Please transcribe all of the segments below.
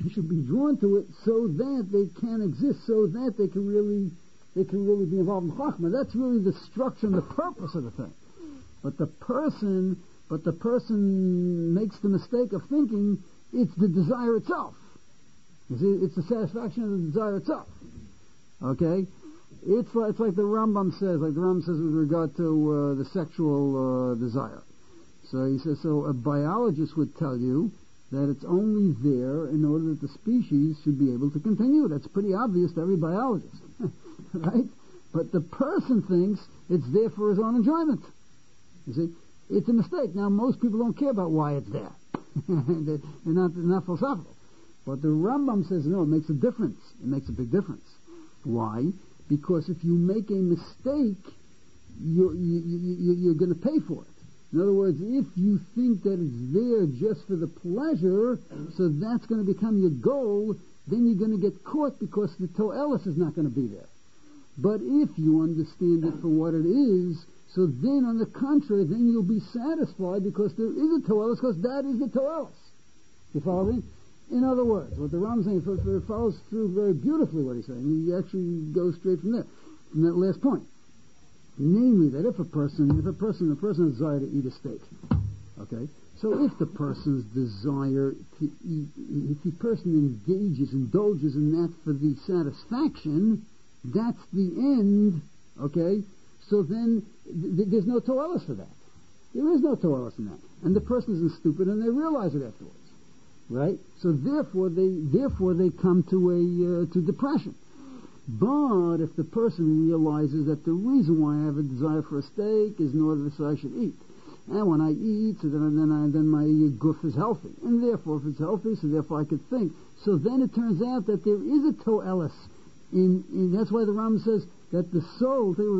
should be drawn to it so that they can exist, so that they can really be involved in Chachma. That's really the structure and the purpose of the thing. But the person makes the mistake of thinking it's the desire itself. You see, it's the satisfaction of the desire itself. Okay? It's like the Rambam says, with regard to the sexual desire. So he says, so a biologist would tell you that it's only there in order that the species should be able to continue. That's pretty obvious to every biologist. Right? But the person thinks it's there for his own enjoyment. You see? It's a mistake. Now, most people don't care about why it's there. They're not philosophical. But the Rambam says, no, it makes a difference. It makes a big difference. Why? Because if you make a mistake, you're going to pay for it. In other words, if you think that it's there just for the pleasure, so that's going to become your goal, then you're going to get caught because the to'elis is not going to be there. But if you understand it for what it is, so then on the contrary, then you'll be satisfied because there is a to'elis, because that is the to'elis. You follow me? In other words, what the Ram's saying, it follows through very beautifully what he's saying. He actually goes straight from there, from that last point. Namely, that if a person has desire to eat a steak, okay, so if the person's desire to eat, if the person indulges in that for the satisfaction, that's the end, okay, so then there's no to'elis for that. There is no to'elis in that. And the person isn't stupid and they realize it afterwards. Right? So therefore they come to depression. But if the person realizes that the reason why I have a desire for a steak is in order so I should eat, and when I eat, so then my guf is healthy, and therefore if it's healthy, so therefore I could think. So then it turns out that there is a to'elis. In that's why the Ram says that the soul, I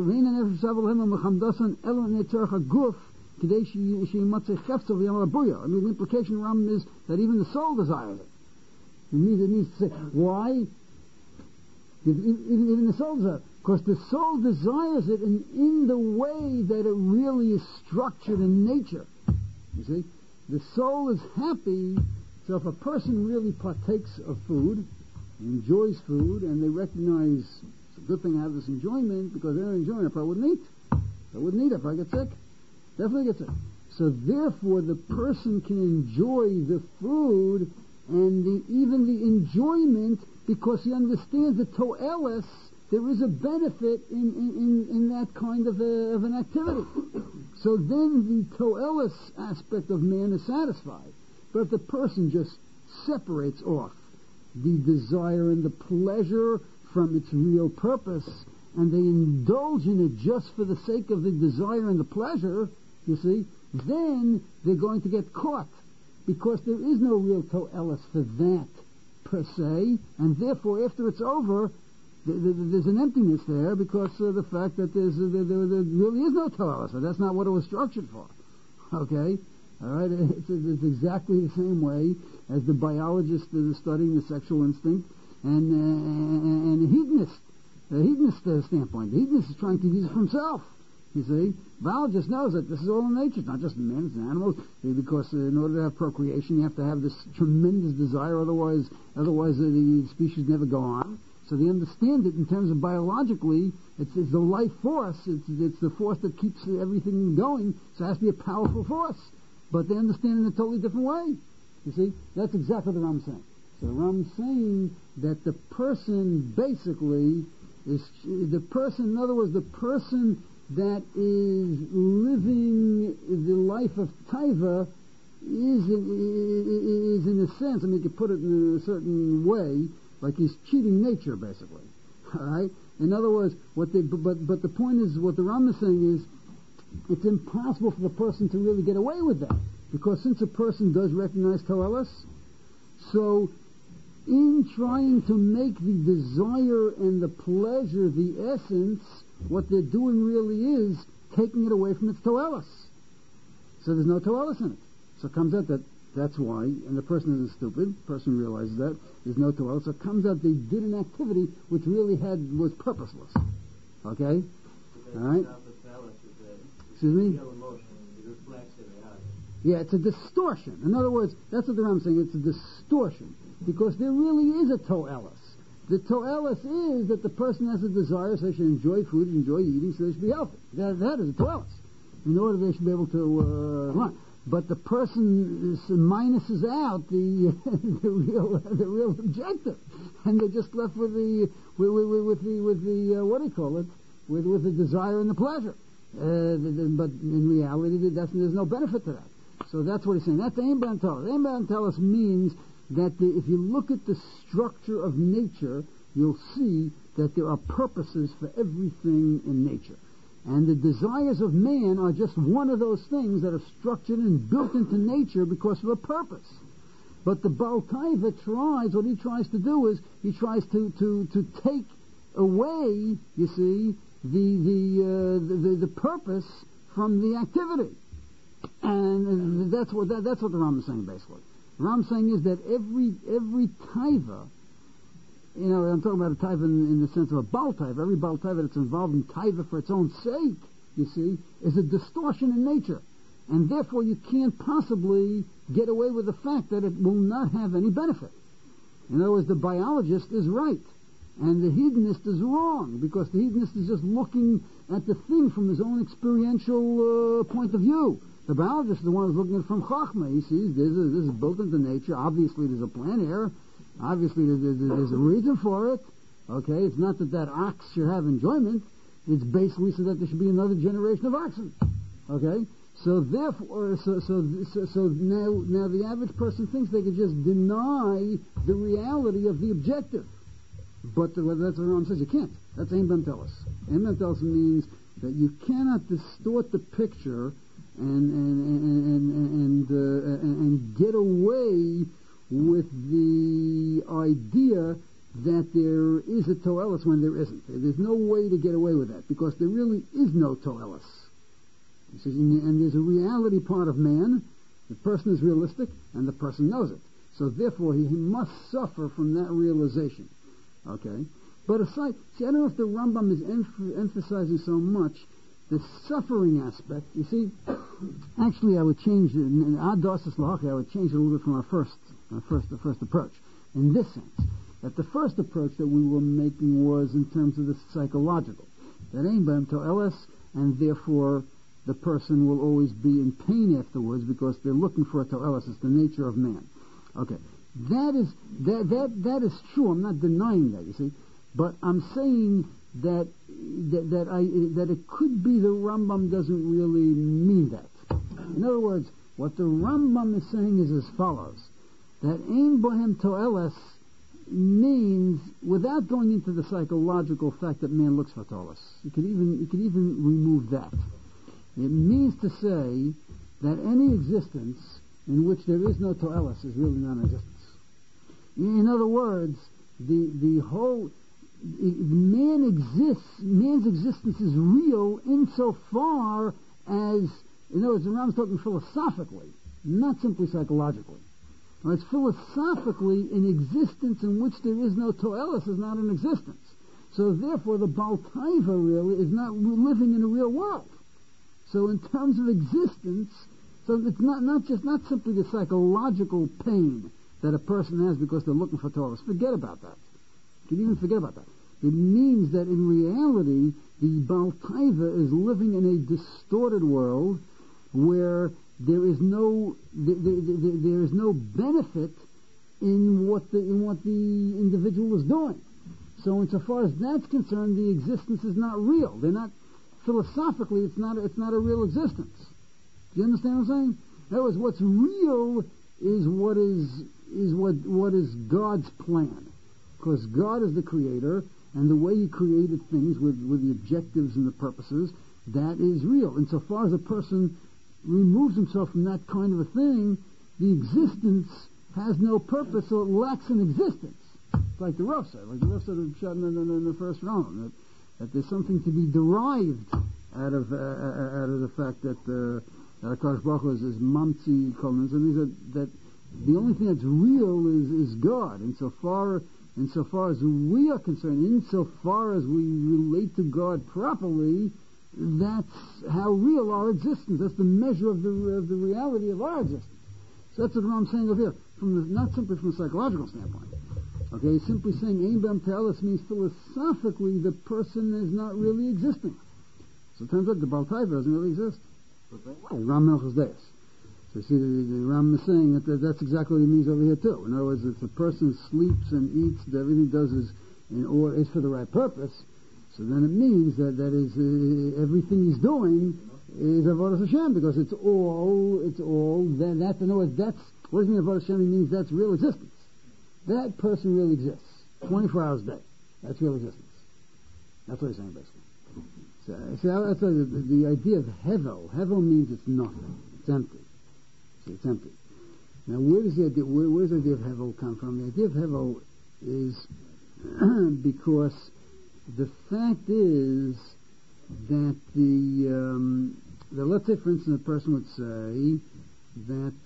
mean, the implication of Ram is that even the soul desires it. It needs to say, why? Even the soul desires it. Because the soul desires it in the way that it really is structured in nature. You see? The soul is happy, so if a person really partakes of food, enjoys food, and they recognize it's a good thing to have this enjoyment, because they're enjoying it, if I wouldn't eat. I wouldn't eat if I get sick. Definitely get sick. So therefore the person can enjoy the food and even the enjoyment because he understands the to'elis. There is a benefit in that kind of an activity. So then the to'elis aspect of man is satisfied. But if the person just separates off the desire and the pleasure from its real purpose, and they indulge in it just for the sake of the desire and the pleasure, you see, then they're going to get caught, because there is no real to'elis for that per se, and therefore after it's over, there's an emptiness there because of the fact that there really is no to'elis. That's not what it was structured for. Okay? All right? It's exactly the same way as the biologist is studying the sexual instinct and the hedonist standpoint. The hedonist is trying to use it for himself. You see, biologist knows that this is all in nature. It's not just men, it's animals. Because in order to have procreation, you have to have this tremendous desire. Otherwise, the species never go on. So they understand it in terms of biologically. It's the life force. It's the force that keeps everything going. So it has to be a powerful force. But they understand it in a totally different way. You see, that's exactly what I'm saying. So I'm saying that the person basically is the person. In other words, the person that is living the life of taiva is in a sense, I mean, you could put it in a certain way, like he's cheating nature, basically. All right. In other words, but the point is, what the Ram is saying is, it's impossible for the person to really get away with that, because since a person does recognize to'elis, so in trying to make the desire and the pleasure the essence, what they're doing really is taking it away from its to'elis. So there's no to'elis in it. So it comes out that's why, and the person isn't stupid, the person realizes that, there's no to'elis, so it comes out they did an activity which really was purposeless. Okay? Alright? Excuse me? Yeah, it's a distortion. In other words, that's what I'm saying, it's a distortion. because there really is a to'elis. The to'elis is that the person has a desire, so they should enjoy food, enjoy eating, so they should be healthy. That is a to'elis. In order they should be able to run. But the person minuses out the real objective, and they're just left with the what do you call it? With the desire and the pleasure. But in reality, there's no benefit to that. So that's what he's saying. That's Ein Ben Telis. Ein Ben Telis means that if you look at the structure of nature, you'll see that there are purposes for everything in nature. And the desires of man are just one of those things that are structured and built into nature because of a purpose. But the Baal Taiva what he tries to do is, he tries to take away, you see, the purpose from the activity. And that's what the Ram is saying, basically. The Ram is saying is that every Taiva, I'm talking about a taiva in the sense of a Baal taiva. Every Baal taiva that's involved in taiva for its own sake, you see, is a distortion in nature. And therefore you can't possibly get away with the fact that it will not have any benefit. In other words, the biologist is right, and the hedonist is wrong, because the hedonist is just looking at the thing from his own experiential point of view. The biologist is the one who's looking at it from Chachma. He sees this is built into nature. Obviously there's a plan here. Obviously, there's a reason for it. Okay, it's not that ox should have enjoyment. It's basically so that there should be another generation of oxen. Okay, so therefore, so now the average person thinks they could just deny the reality of the objective. But that's what Ram says. You can't. That's Ein Ben Telis. Ein Ben Telis means that you cannot distort the picture and get away with the idea that there is a to'elis when there isn't. There's no way to get away with that, because there really is no to'elis. And there's a reality part of man. The person is realistic, and the person knows it. So therefore, he must suffer from that realization. Okay? But aside, I don't know if the Rambam is emphasizing so much the suffering aspect. You see, actually I would change it, in Adas Lahaki, I would change it a little bit from the first approach. In this sense, that the first approach that we were making was in terms of the psychological. That Ein Ben Telis, and therefore the person will always be in pain afterwards because they're looking for a To'elis. It's the nature of man. Okay. That is true. I'm not denying that, you see. But I'm saying that it could be the Rambam doesn't really mean that. In other words, what the Rambam is saying is as follows: that Ein Bohem To'elis means, without going into the psychological fact that man looks for To'elis, you could even remove that. It means to say that any existence in which there is no To'elis is really non-existence. In other words, the whole man's existence is real insofar as, in other words, the Rambam's talking philosophically, not simply psychologically. It's philosophically an existence in which there is no To'elis is not an existence. So therefore the Baal Taiva really is not living in a real world. So in terms of existence, so it's not simply the psychological pain that a person has because they're looking for To'elis. Forget about that. You can even forget about that. It means that in reality, the Baal Taiva is living in a distorted world where there is no benefit in what the individual is doing. So insofar as that's concerned, the existence is not real. They're not philosophically. It's not a real existence. Do you understand what I'm saying? In other words, what's real is what is God's plan, because God is the creator, and the way He created things with the objectives and the purposes, that is real. Insofar as a person removes himself from that kind of a thing, the existence has no purpose, so it lacks an existence. It's like the Rav said, of the first round, that there's something to be derived out of the fact that HaKadosh Baruch Hu is Mamtzi Kolman. So means that the only thing that's real is God. Insofar as we are concerned, insofar as we relate to God properly, that's how real our existence. That's the measure of the reality of our existence. So that's what I'm saying over here. not simply from a psychological standpoint. Okay, simply saying Ein B'Am Te'elis means philosophically the person is not really existing. So it turns out the Baal Taiva doesn't really exist. Ram Melchus Deus. So you see, the Ram is saying that's exactly what he means over here too. In other words, if a person sleeps and eats, everything he does is for the right purpose, so then it means that is everything he's doing is Avodas Hashem, because it's all then that, in other words, that's what does it mean Avodas Hashem? It means that's real existence. That person really exists 24 hours a day. That's real existence. That's what he's saying basically. So that's the idea of hevel. Hevel means it's nothing. It's empty. See, it's empty. Now, where does the idea of hevel come from? The idea of hevel is because the fact is that let's say, for instance, a person would say that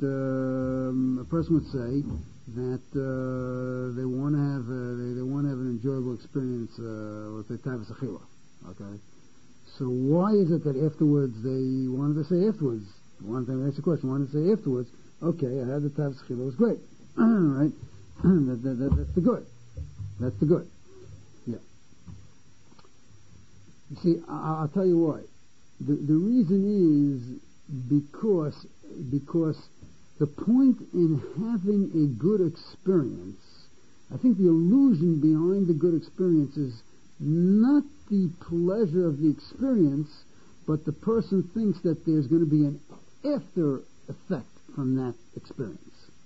they want to have an enjoyable experience. Let's say Tavis Achila. Okay. So why is it that afterwards they wanted to say afterwards? One thing, that's the question. Wanted to say afterwards. Okay, I had the Tavis Achila. It was great. Right. That's the good. That's the good. Yeah. You see, I'll tell you why. The reason is because the point in having a good experience, I think the illusion behind the good experience is not the pleasure of the experience, but the person thinks that there's going to be an after effect from that experience.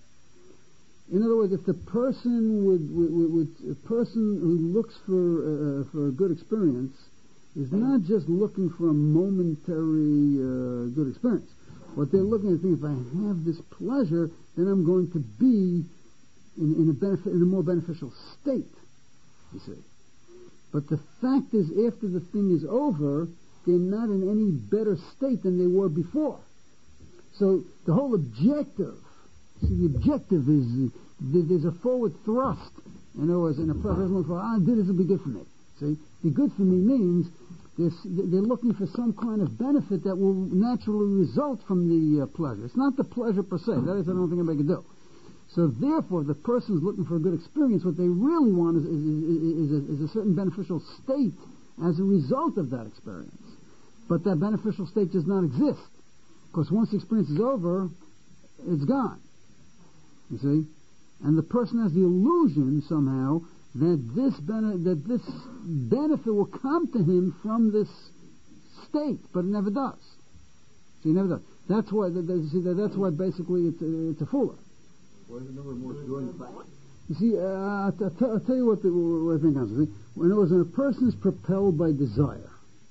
In other words, if the person a person who looks for a good experience is not just looking for a momentary good experience. What they're looking at is, if I have this pleasure, then I'm going to be in a more beneficial state. You see, but the fact is, after the thing is over, they're not in any better state than they were before. So the whole objective. See, the objective is there's a forward thrust. In other words, in a person looking for, this will be good for me. See, be good for me means they're looking for some kind of benefit that will naturally result from the pleasure. It's not the pleasure per se. That is, I don't think anybody can do. So therefore, if the person is looking for a good experience, what they really want is a certain beneficial state as a result of that experience. But that beneficial state does not exist, because once the experience is over, it's gone. You see? And the person has the illusion somehow that this benefit will come to him from this state, but it never does. See, it never does. That's why basically it's a fooler. Why is it never more joy in fact? You see, I'll tell you what I think comes. When a person is propelled by desire,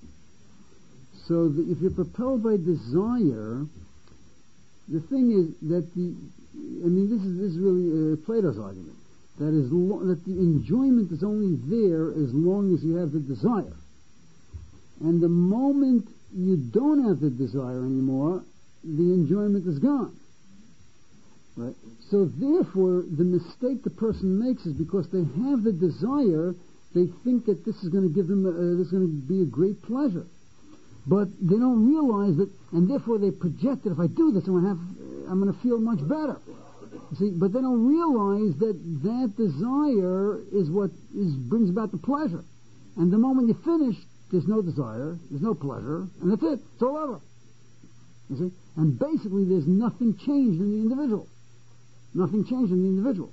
so if you're propelled by desire, the thing is that this is really Plato's argument. That the enjoyment is only there as long as you have the desire. And the moment you don't have the desire anymore, the enjoyment is gone. Right? So therefore, the mistake the person makes is because they have the desire, they think that this is going to give them, this is going to be a great pleasure. But they don't realize that, and therefore they project that if I do this, I'm going to feel much better. See, but they don't realize that desire is what brings about the pleasure. And the moment you finish, there's no desire, there's no pleasure, and that's it. It's all over. You see? And basically there's nothing changed in the individual. Nothing changed in the individual.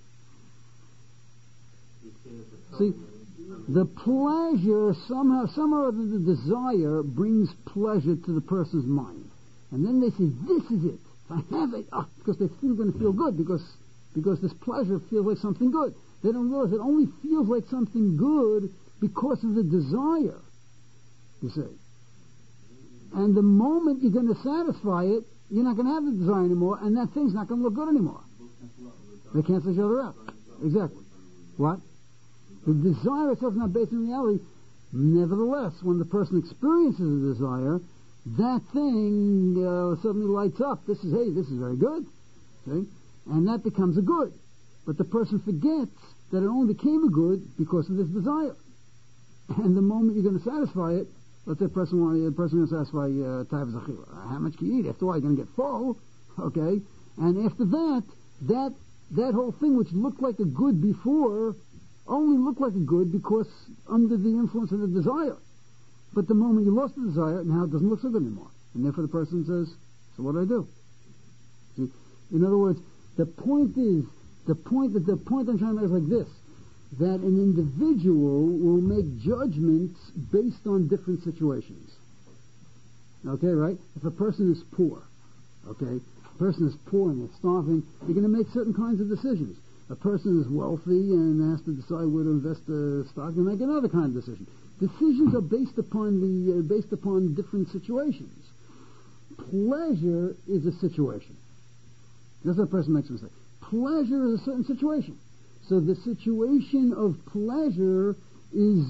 See, the pleasure, somehow or other, the desire brings pleasure to the person's mind. And then they say, this is it. I have it, because they're still going to feel good, because this pleasure feels like something good. They don't realize it only feels like something good because of the desire, you see. And the moment you're going to satisfy it, you're not going to have the desire anymore, and that thing's not going to look good anymore. They cancel each other out. Exactly. What? The desire itself is not based on reality. Nevertheless, when the person experiences a desire, that thing suddenly lights up. This is very good. See? And that becomes a good. But the person forgets that it only became a good because of this desire. And the moment you're going to satisfy it, let's say the person going to satisfy Tav Zachila. How much can you eat? After a while, you're going to get full. Okay? And after that that whole thing which looked like a good before only looked like a good because under the influence of the desire. But the moment you lost the desire, now it doesn't look so good anymore. And therefore the person says, so what do I do? See? In other words, the point I'm trying to make is like this, that an individual will make judgments based on different situations. Okay, right? If a person is poor, okay, a person is poor and they're starving, they're going to make certain kinds of decisions. A person is wealthy and has to decide where to invest the stock, they make another kind of decision. Decisions are based upon different situations. Pleasure is a situation. That's what a person makes a mistake. Pleasure is a certain situation. So the situation of pleasure is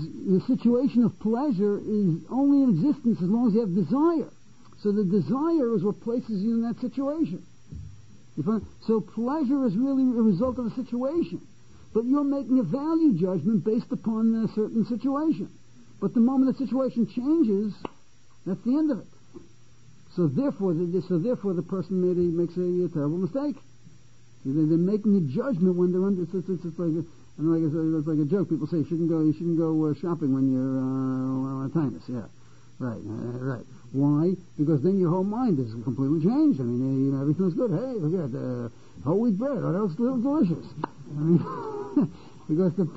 only in existence as long as you have desire. So the desire is what places you in that situation. So pleasure is really a result of a situation. But you're making a value judgment based upon a certain situation. But the moment the situation changes, that's the end of it. So therefore the person makes a terrible mistake. They're making a judgment when they're under. It's like a joke. People say you shouldn't go shopping when you're on tinnitus. Yeah, right. Why? Because then your whole mind is completely changed. I mean, everything's good. Hey, look at that whole wheat bread. Oh, that looks delicious. I mean, because the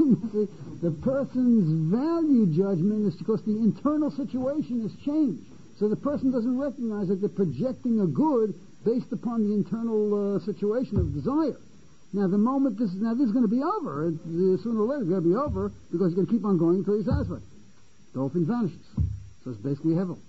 person's value judgment is because the internal situation has changed. So the person doesn't recognize that they're projecting a good based upon the internal situation of desire. Now, the moment this is going to be over, sooner or later it's going to be over because you're going to keep on going until you're satisfied. The whole thing vanishes. So it's basically hevel.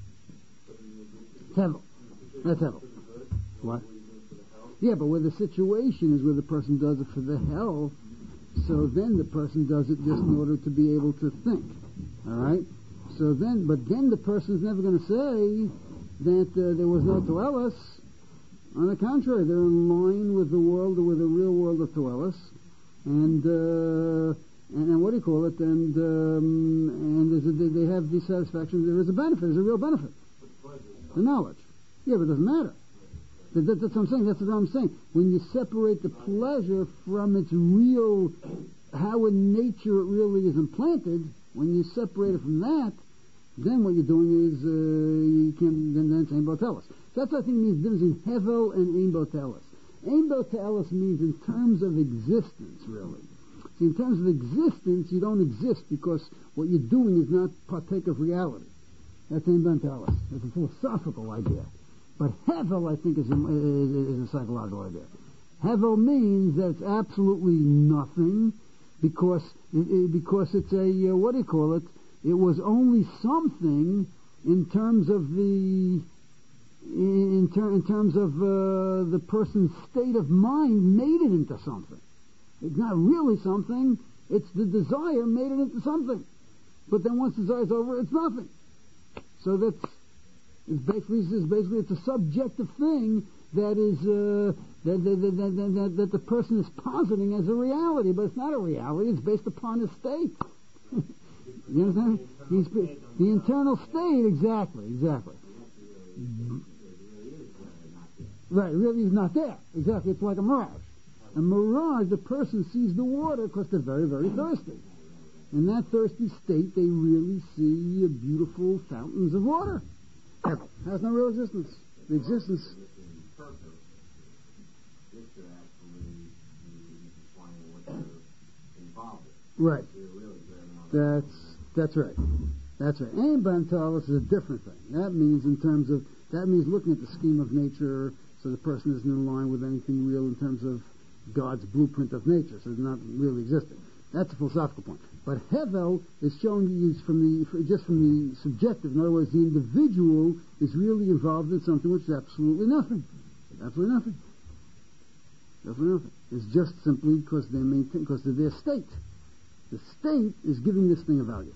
It's hevel. That's hevel. What? Yeah, but where the situation is where the person does it for the hell, so then the person does it just in order to be able to think. All right? But then the person's never going to say that there was no Toelis. On the contrary, they're in line with the real world of Toelis, and what do you call it? And they have the satisfaction. There is a benefit. There's a real benefit. The knowledge. Yeah, but it doesn't matter. That's what I'm saying. That's what I'm saying. When you separate the pleasure from its real, how in nature it really is implanted, when you separate it from that, then what you're doing is you can't. Then it's Ein Botelis. That's what I think means the difference between Hevel and Ein Botelis. Ein Botelis means in terms of existence, really. See, in terms of existence, you don't exist because what you're doing is not partake of reality. That's Ein Botelis. That's a philosophical idea. But Hevel, I think, is a psychological idea. Hevel means that it's absolutely nothing because it's a what do you call it? It was only something in terms of the person's state of mind made it into something. It's not really something. It's the desire made it into something. But then once the desire's over, it's nothing. So it's basically a subjective thing that is that the person is positing as a reality, but it's not a reality. It's based upon his state. You understand? The internal state, exactly. Right, really is not there. Exactly, it's like a mirage. A mirage, the person sees the water because they're very, very thirsty. In that thirsty state, they really see beautiful fountains of water. Has no real existence. The existence. Right. That's right. Ein Botelis is a different thing. That means looking at the scheme of nature, so the person isn't in line with anything real in terms of God's blueprint of nature, so it's not really existing. That's a philosophical point. But Hevel is showing you from the subjective. In other words, the individual is really involved in something which is absolutely nothing. Absolutely nothing. It's just simply because of their state. The state is giving this thing a value.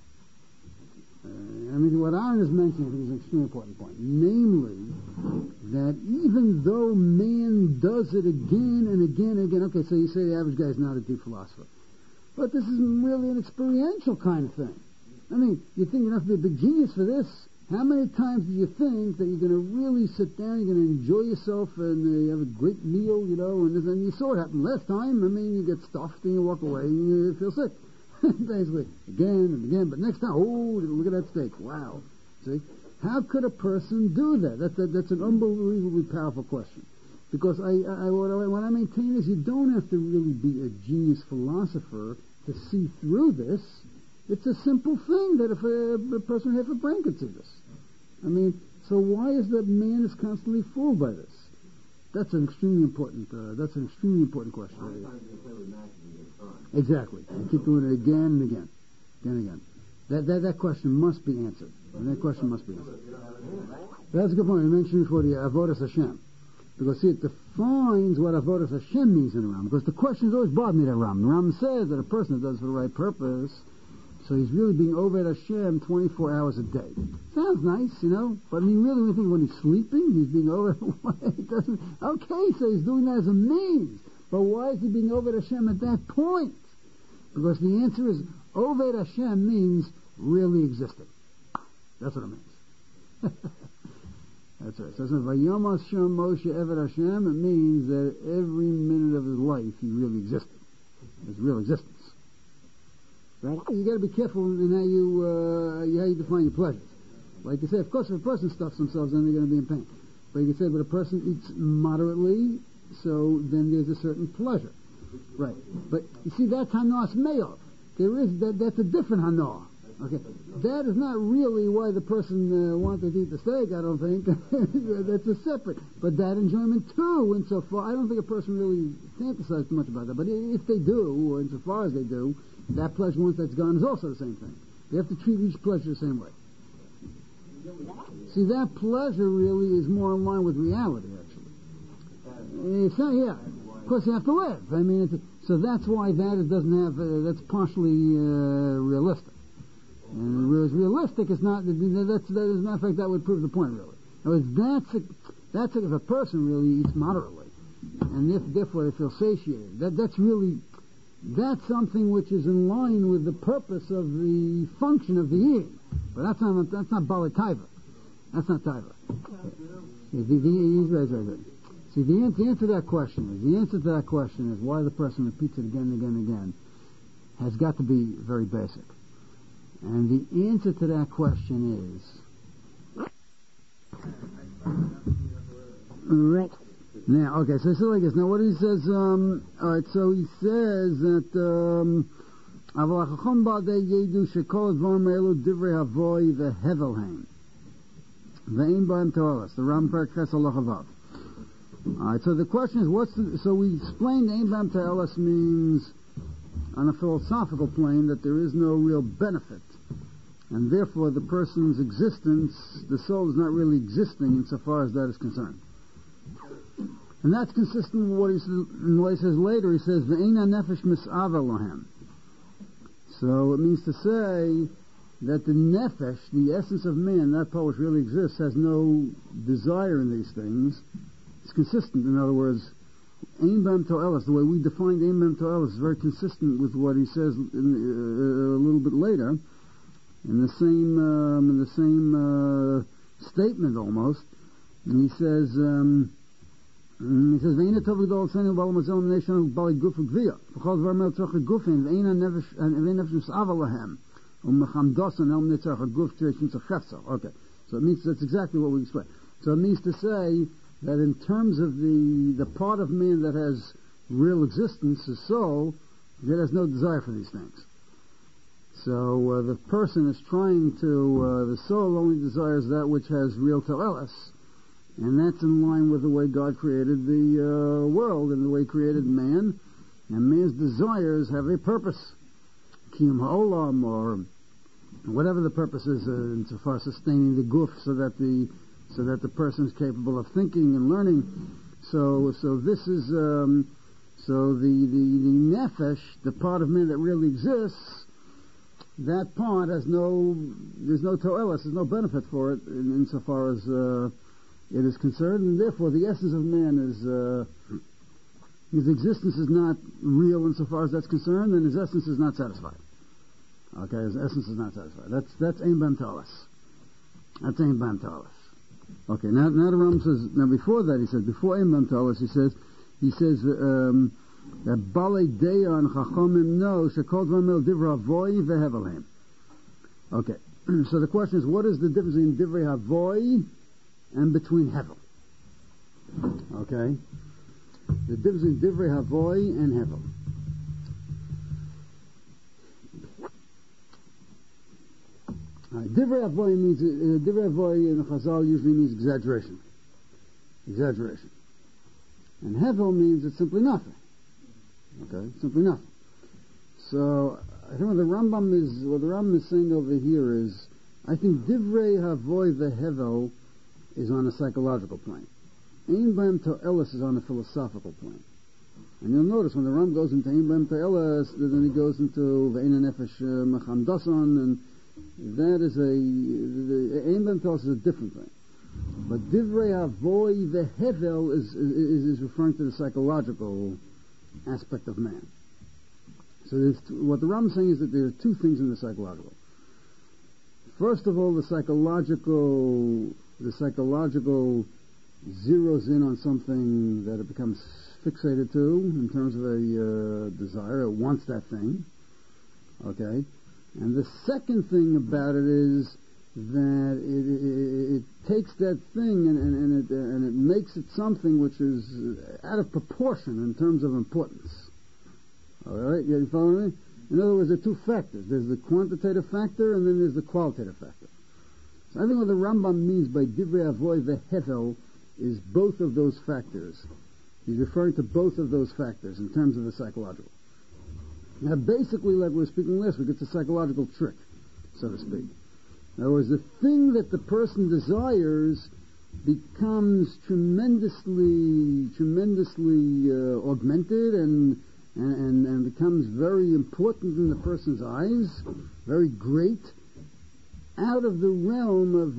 What Aaron is mentioning, I think, is an extremely important point. Namely, that even though man does it again and again and again, okay, so you say the average guy is not a deep philosopher. But this is really an experiential kind of thing. You think you have to be a big genius for this. How many times do you think that you're going to really sit down, you're going to enjoy yourself, and you have a great meal, and you saw it happen last time. I mean, you get stuffed and you walk away and you feel sick. Basically, again and again. But next time, look at that steak. Wow. See? How could a person do that? That's an unbelievably powerful question. Because what I maintain is you don't have to really be a genius philosopher to see through this. It's a simple thing that if a person with half a brain could see this. I mean, so why is that man is constantly fooled by this? That's an extremely important question. Exactly. You keep doing it again and again, again and again. That question must be answered. And that question must be answered. That's a good point. I mentioned before the Avodas Hashem. Because, see, it defines what Avodas Hashem means in the Ram. Because the question has always bothered me, that Ram. The Ram says that a person that does it for the right purpose, so he's really being Oved Hashem 24 hours a day. Sounds nice, but I mean, really, when you think when he's sleeping, he's being Oved. It doesn't. Okay, so he's doing that as a means. But why is he being Oved Hashem at that point? Because the answer is, Oved Hashem means really existing. That's what it means. That's right. So it says, Vayom Hashem Moshe Eved Hashem, it means that every minute of his life he really existed. His real existence. Right? You got to be careful in how you define your pleasures. Like you say, of course, if a person stuffs themselves, then they're going to be in pain. But you can say, but a person eats moderately, so then there's a certain pleasure. Right. But you see, that's Hanas Me'ov. That's a different Hanah. Okay. That is not really why the person wanted to eat the steak, I don't think. That's a separate. But that enjoyment too, insofar, I don't think a person really fantasizes too much about that. But if they do, or insofar as they do, that pleasure, once that's gone, is also the same thing. You have to treat each pleasure the same way. See, that pleasure really is more in line with reality, actually. It's not, yeah. Of course, you have to live. I mean, so that's why it doesn't have, that's partially realistic. And whereas realistic is not, as a matter of fact, that would prove the point, really. In other words, that's if a person really eats moderately, and therefore they feel satiated. That's something which is in line with the purpose of the function of the eating. But that's not Bali Taiva. That's not Taiva. See, the answer to that question is why the person repeats it again and again and again has got to be very basic. And the answer to that question is right. Now, okay, so it's like this. Now, what he says, alright, so he says that, Aval HaChacham Ba'adei Yedu Shekol Dvarim Elu Divrei Havoi Vehevelheim Ve'im Ba'im To'elas, the Ram Perek Ches Halacha Vav. Alright, so the question is, so we explained Ve'im Ba'im To'elas means, on a philosophical plane, that there is no real benefit. And therefore, the person's existence, the soul is not really existing insofar as that is concerned. And that's consistent with what he says later. He says, Ve'ena nefesh mis'ava lohem. So it means to say that the nefesh, the essence of man, that part which really exists, has no desire in these things. It's consistent. In other words, Ein Bam To'elas, the way we defined Ein Bam To'elas, is very consistent with what he says a little bit later, in the same statement almost. And he says, "Ve'ina tov gdol tzenu b'al mazon nation b'al guf gvia. V'chol dvar mel tzorch gufin ve'ina nefesh mis'ava lahem u'mechamdosan el netzorch guf tzreishim tzachefsa." Okay, so it means that's exactly what we explained. So it means to say that in terms of the part of man that has real existence, the soul, that has no desire for these things. So the person is trying to, the soul only desires that which has real to'elas, and that's in line with the way God created the world and the way He created man, and man's desires have a purpose, kiyum ha'olam, or whatever the purpose is, insofar as sustaining the guf, so that the person is capable of thinking and learning. So this is so the nefesh, the part of man that really exists. That part there's no to'elas, there's no benefit for it insofar as it is concerned, and therefore the essence of man is his existence is not real insofar as that's concerned, and his essence is not satisfied. Okay, his essence is not satisfied. That's Ein Bam To'elas. That's Ein Bam Talis. Okay, now the Ram says, now before that he says, before Ein Bam Talis, he says that Balei Deya and Chachomim know Shekol Dvamel Divra Avoy Vehevelhem. Okay, so the question is, what is the difference in Divrei Havoy and between Hevel? Okay, the difference in Divrei Havoy and Hevel. Divrei Havoy means Divrei Havoy in the Chazal usually means exaggeration, and Hevel means it's simply nothing. Okay, simply nothing. So I think what the Rambam is saying over here is, I think Divrei Havoy veHevel is on a psychological plane. Ein Bam To'eles is on a philosophical plane. And you'll notice when the Ram goes into Ein Bam To'eles, then he goes into Ve'ein Nefesh Macham Dasan, and that is Ein Bam To'eles is a different thing. But Divrei Havoy veHevel is referring to the psychological aspect of man. So what the Ram is saying is that there are two things in the psychological. First of all, the psychological zeroes in on something that it becomes fixated to in terms of a desire. It wants that thing. Okay, and the second thing about it is that it takes that thing and it makes it something which is out of proportion in terms of importance. All right, you following me? In other words, there are two factors. There's the quantitative factor and then there's the qualitative factor. So I think what the Rambam means by Divrei Avoy veHevel is both of those factors. He's referring to both of those factors in terms of the psychological. Now, basically, like we were speaking last week, it's a psychological trick, so to speak. In other words, the thing that the person desires becomes tremendously augmented and becomes very important in the person's eyes, very great, out of the realm of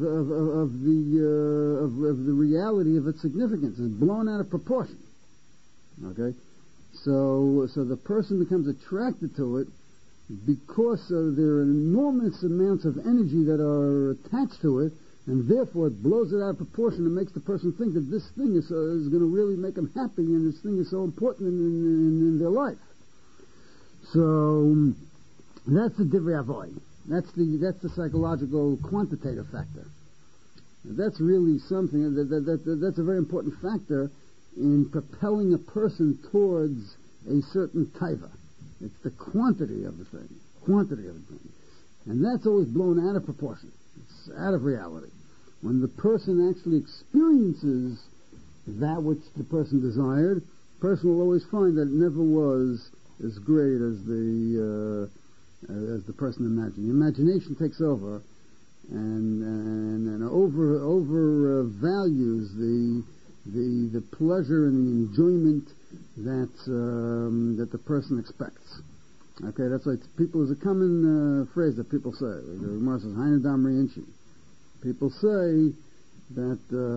the reality of its significance. It's blown out of proportion. Okay, so the person becomes attracted to it because there are enormous amounts of energy that are attached to it, and therefore it blows it out of proportion and makes the person think that this thing is going to really make them happy, and this thing is so important in their life. So that's the Divrei Avoy. That's the psychological quantitative factor. That's really something that's a very important factor in propelling a person towards a certain taiva. It's the quantity of the thing, and that's always blown out of proportion. It's out of reality. When the person actually experiences that which the person desired, the person will always find that it never was as great as the person imagined. The imagination takes over and over values the pleasure and the enjoyment that the person expects. Okay, that's why there's a common phrase that people say. The Gemara says, "Hainu damri inchi." People say that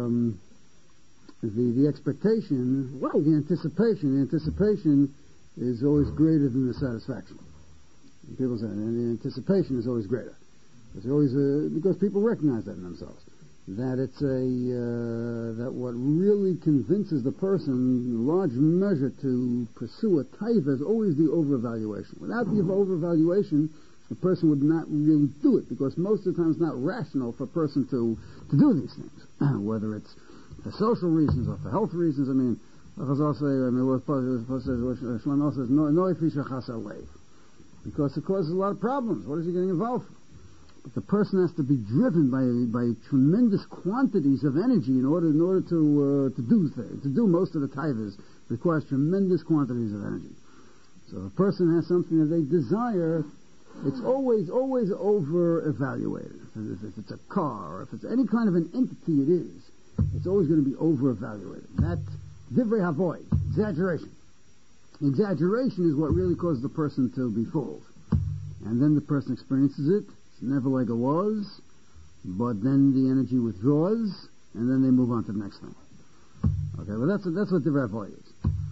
the expectation, the anticipation is always greater than the satisfaction. And people say, and the anticipation is always greater. It's always because people recognize that in themselves. That it's that what really convinces the person in large measure to pursue a taiva is always the overvaluation. Without the overvaluation, the person would not really do it, because most of the time it's not rational for a person to do these things, whether it's for social reasons or for health reasons. I mean, Chazal say, Shlomo says, no ifisha chasar leiv, because it causes a lot of problems. What is he getting involved for? But the person has to be driven by tremendous quantities of energy in order to do most of the taivas. Requires tremendous quantities of energy. So if a person has something that they desire, it's always over evaluated. If it's a car, or if it's any kind of an entity, it's always going to be over evaluated. That divrei havoy, exaggeration. Exaggeration is what really causes the person to be fooled, and then the person experiences it. It's never like it was, but then the energy withdraws, and then they move on to the next thing. Okay, well that's what divrei havoy is.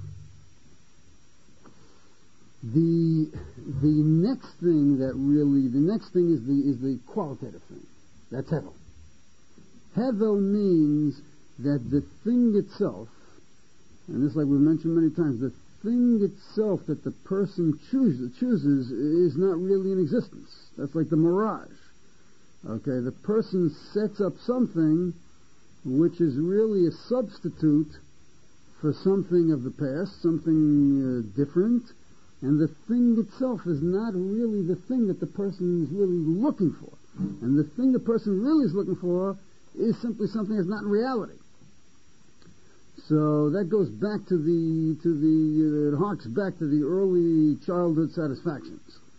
The next thing is the qualitative thing. That's hevel. Hevel means that the thing itself, and this, like we've mentioned many times, the thing itself that the person chooses is not really in existence. That's like the mirage. Okay, the person sets up something which is really a substitute for something of the past, something different, and the thing itself is not really the thing that the person is really looking for. And the thing the person really is looking for is simply something that's not in reality. So that goes back it harks back to the early childhood satisfactions.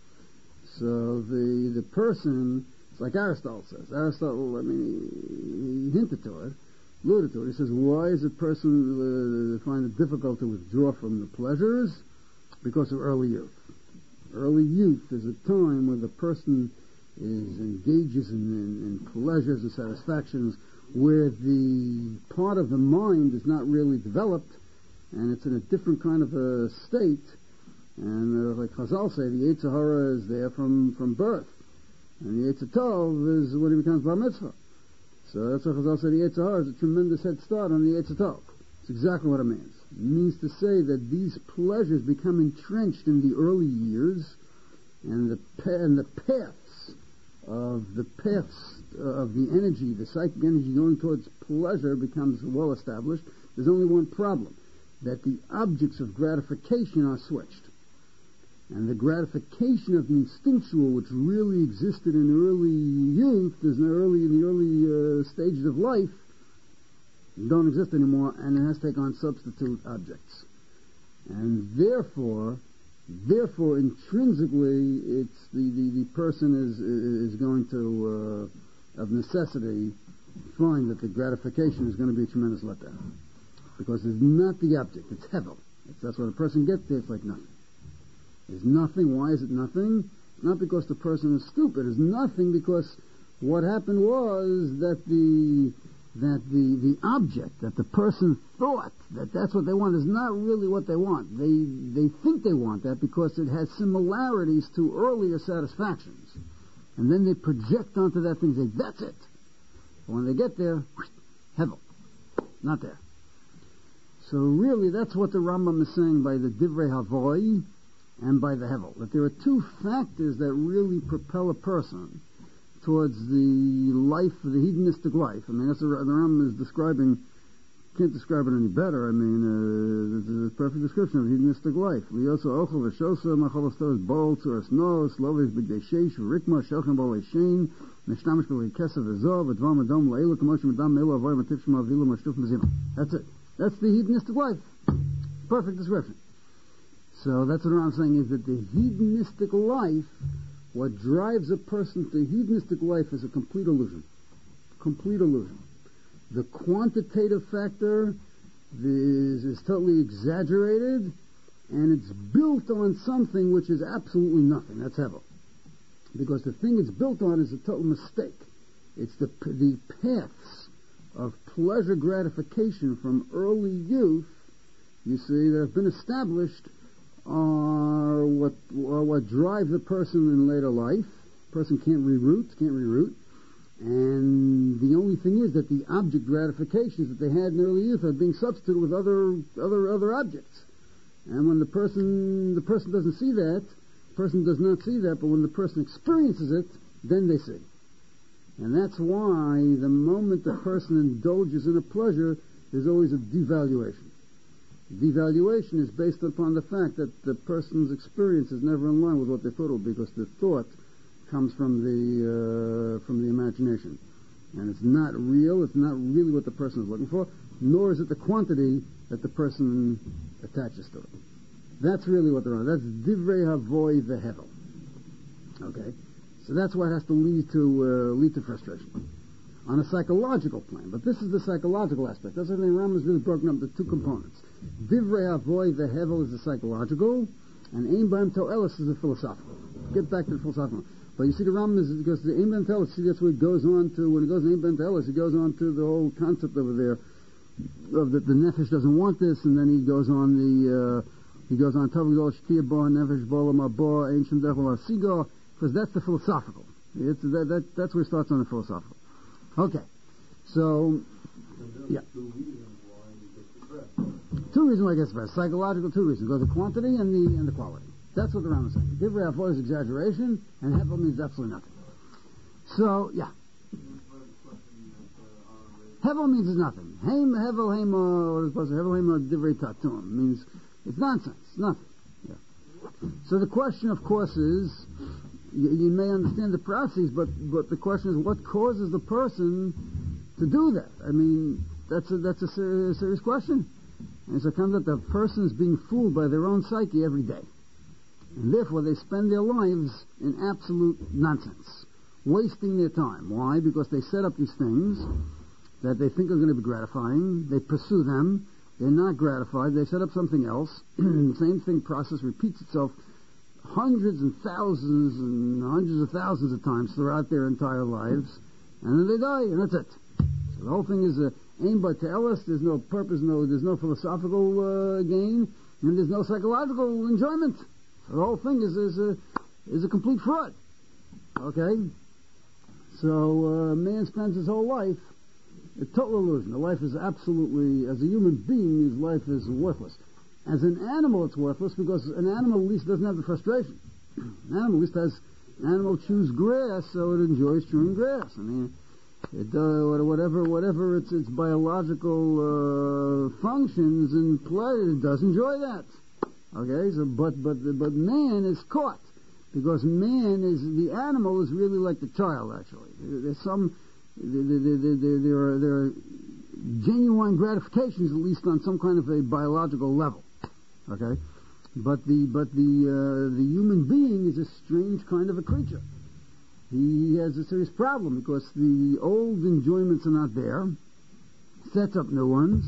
So the person, it's like Aristotle says. Aristotle, he hinted to it, alluded to it. He says, why is a person find it difficult to withdraw from the pleasures? Because of early youth. Early youth is a time when the person engages in pleasures and satisfactions where the part of the mind is not really developed, and it's in a different kind of a state. And like Chazal say, the Yetzer Hara is there from birth, and the Yetzer Tov is when he becomes Bar Mitzvah. So that's what Chazal say, the Yetzer Hara is a tremendous head start on the Yetzer Tov. It's exactly what it means. It means to say that these pleasures become entrenched in the early years, and the paths of the energy, the psychic energy going towards pleasure becomes well established. There's only one problem, that the objects of gratification are switched. And the gratification of the instinctual, which really existed in early youth, in the early stages of life, don't exist anymore, and it has to take on substitute objects. And therefore intrinsically, it's the person is going to, of necessity, find that the gratification is going to be a tremendous letdown. Because it's not the object, it's hevel. That's when a person gets there, it's like nothing. There's nothing. Why is it nothing? It's not because the person is stupid. It's nothing because what happened was that the object that the person thought that's what they want is not really what they want. They think they want that because it has similarities to earlier satisfactions. And then they project onto that thing and say, that's it. But when they get there, hevel. Not there. So really that's what the Rambam is saying by the Divrei Havoi and by the hevel. That there are two factors that really propel a person towards the life, the hedonistic life. I mean, that's the Rambam is describing. Can't describe it any better. I mean, this is a perfect description of hedonistic life. Liyosa ochel v'shosa macholastos bol tzuras nos lovish b'gdei sheish v'rikma shelchem b'olei shein neshtamish b'olei kesef v'zov v'dvar madom le'ilu k'mosh madam me'ilu avoy matif shema v'ilu mashtuf mezima. That's it. That's the hedonistic life. Perfect description. So that's what I'm saying is that the hedonistic life, what drives a person to hedonistic life is a complete illusion. Complete illusion. The quantitative factor is totally exaggerated, and it's built on something which is absolutely nothing. That's hevel. Because the thing it's built on is a total mistake. It's the paths of pleasure gratification from early youth, you see, that have been established are what drive the person in later life. The person can't reroute. And the only thing is that the object gratifications that they had in early youth are being substituted with other objects. And when the person doesn't see that, the person does not see that, but when the person experiences it, then they see. And that's why the moment the person indulges in a pleasure, there's always a devaluation. Devaluation is based upon the fact that the person's experience is never in line with what they thought it would be, because the thought comes from the imagination, and it's not real. It's not really what the person is looking for, nor is it the quantity that the person attaches to it. That's really what they're on. That's divrei havoi v'hevel. Okay, so that's what has to lead to frustration on a psychological plan. But this is the psychological aspect. That's why the Rambam is really broken up into two components. Divrei havoi v'hevel is the psychological, and ein b'hem to'elis is the philosophical. Get back to the philosophical. But you see, the Rambam is, because the ein b'hem to'elis, see, that's what it goes on to. When it goes to ein b'hem to'elis, it goes on to the whole concept over there of that the nefesh doesn't want this, and then he goes on tov gedol shtia bo nefesh bo lama bo ein shem derech because that's the philosophical. That's where it starts on the philosophical. Okay, So, yeah. Two reasons why it gets depressed. Psychological, two reasons. The quantity and the quality. That's what the Rambam is saying. Divrei Avodah is exaggeration, and Hevel means absolutely nothing. So, yeah. Hevel means it's nothing. Hevel Divrei Tatum means it's nonsense. It's nothing. Yeah. So the question, of course, is you may understand the process, but the question is what causes the person to do that? I mean, that's a serious question. And so it comes out that the person is being fooled by their own psyche every day. And therefore they spend their lives in absolute nonsense, wasting their time. Why? Because they set up these things that they think are going to be gratifying. They pursue them. They're not gratified. They set up something else. The same thing process repeats itself hundreds and thousands and hundreds of thousands of times throughout their entire lives. And then they die, and that's it. So the whole thing is aim but to Ellis. There's no purpose, there's no philosophical gain, and there's no psychological enjoyment. So the whole thing is a complete fraud. Okay? So man spends his whole life, a total illusion. The life is absolutely, as a human being, his life is worthless. As an animal, it's worthless because an animal at least doesn't have the frustration. An animal at least chews grass, so it enjoys chewing grass. I mean, whatever its biological functions and pleasure, it does enjoy that. Okay, so but man is caught because the animal is really like the child. Actually, there are genuine gratifications, at least on some kind of a biological level. Okay, but the human being is a strange kind of a creature. He has a serious problem because the old enjoyments are not there, sets up new ones,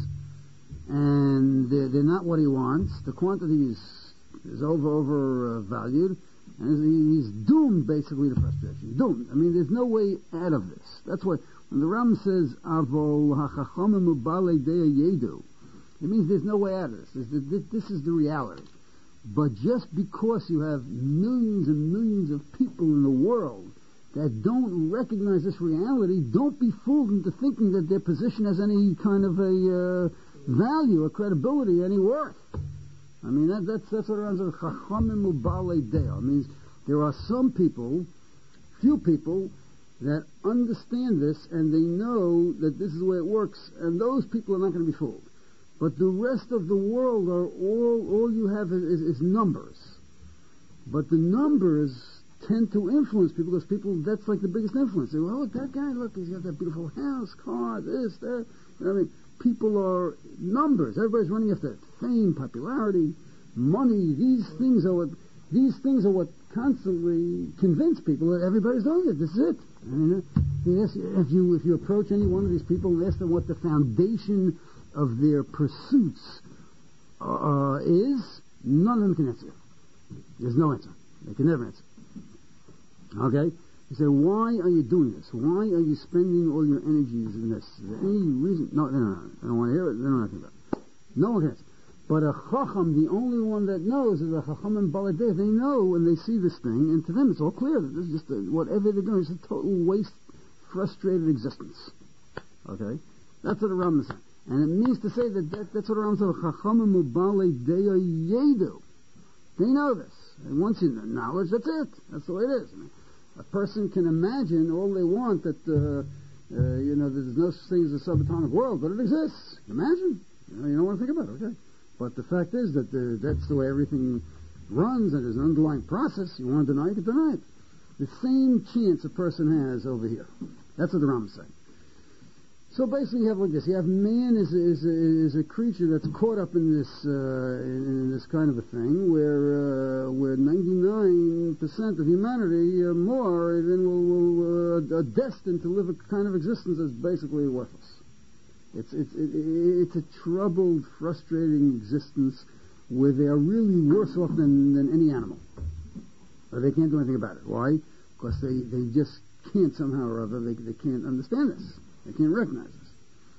and they're not what he wants. The quantity is overvalued, and he's doomed basically to frustration. Doomed. I mean, there's no way out of this. That's why when the Ram says Avol hachachamim ubalei dea yedu, it means there's no way out of this. This is the reality. But just because you have millions and millions of people in the world that don't recognize this reality, don't be fooled into thinking that their position has any kind of a value or credibility, any worth. I mean, that's what it runs with Chachamim Ubalei Dea. It means there are some people, few people, that understand this and they know that this is the way it works, and those people are not going to be fooled. But the rest of the world are all you have is numbers. But the numbers tend to influence people because that's like the biggest influence. They go, oh, that guy, look, he's got that beautiful house, car, this, that. You know what I mean? People are numbers. Everybody's running after fame, popularity, money. These things are what constantly convince people that everybody's doing it. This is it. I mean, if you approach any one of these people and ask them what the foundation of their pursuits is, none of them can answer. There's no answer. They can never answer. Okay? You say, why are you doing this? Why are you spending all your energies in this? Is there any reason? No. I don't want to hear it. They don't know nothing about it. No one can answer. But a chacham, the only one that knows is a chacham and baladeh. They know when they see this thing, and to them it's all clear that this is just whatever they're doing is a total waste, frustrated existence. Okay? That's what the Rambam is saying. And it means to say that's what the Rambam says, chacham and baladeh yedu. They know this. And once you know knowledge, that's it. That's the way it is. I mean, a person can imagine all they want that, there's no such thing as a subatomic world, but it exists. Imagine. You don't want to think about it, okay? But the fact is that that's the way everything runs, and there's an underlying process. You want to deny it, you can deny it. The same chance a person has over here. That's what the Rambam is saying. So basically you have like this. You have man is a creature that's caught up in this kind of a thing where 99% of humanity more even are destined to live a kind of existence that's basically worthless. It's a troubled, frustrating existence where they are really worse off than any animal. But they can't do anything about it. Why? Because they just can't somehow or other, they can't understand this. They can't recognize this.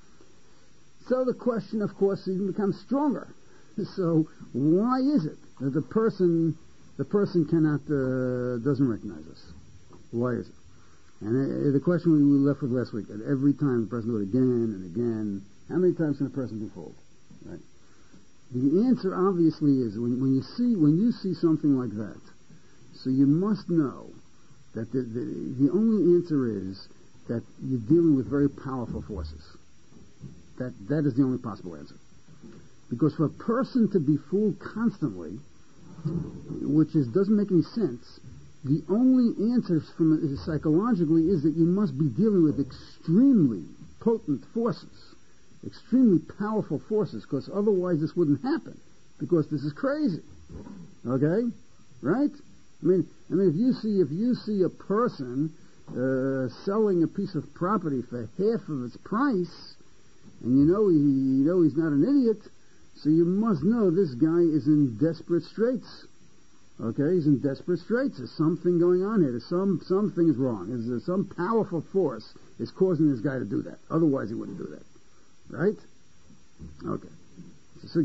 So the question, of course, even becomes stronger. So why is it that the person cannot doesn't recognize this? Why is it? And the question we left with last week, at every time the person do it again and again, how many times can a person be fooled? Right? The answer obviously is when you see something like that, so you must know that the only answer is that you're dealing with very powerful forces. That is the only possible answer. Because for a person to be fooled constantly, which doesn't make any sense, the only answer psychologically is that you must be dealing with extremely potent forces, extremely powerful forces, because otherwise this wouldn't happen, because this is crazy. Okay? Right? I mean, if you see a person selling a piece of property for half of its price, and you know he's not an idiot, so you must know this guy is in desperate straits. Okay, he's in desperate straits. There's something going on here. There's something is wrong. There's some powerful force is causing this guy to do that. Otherwise, he wouldn't do that. Right? Okay. So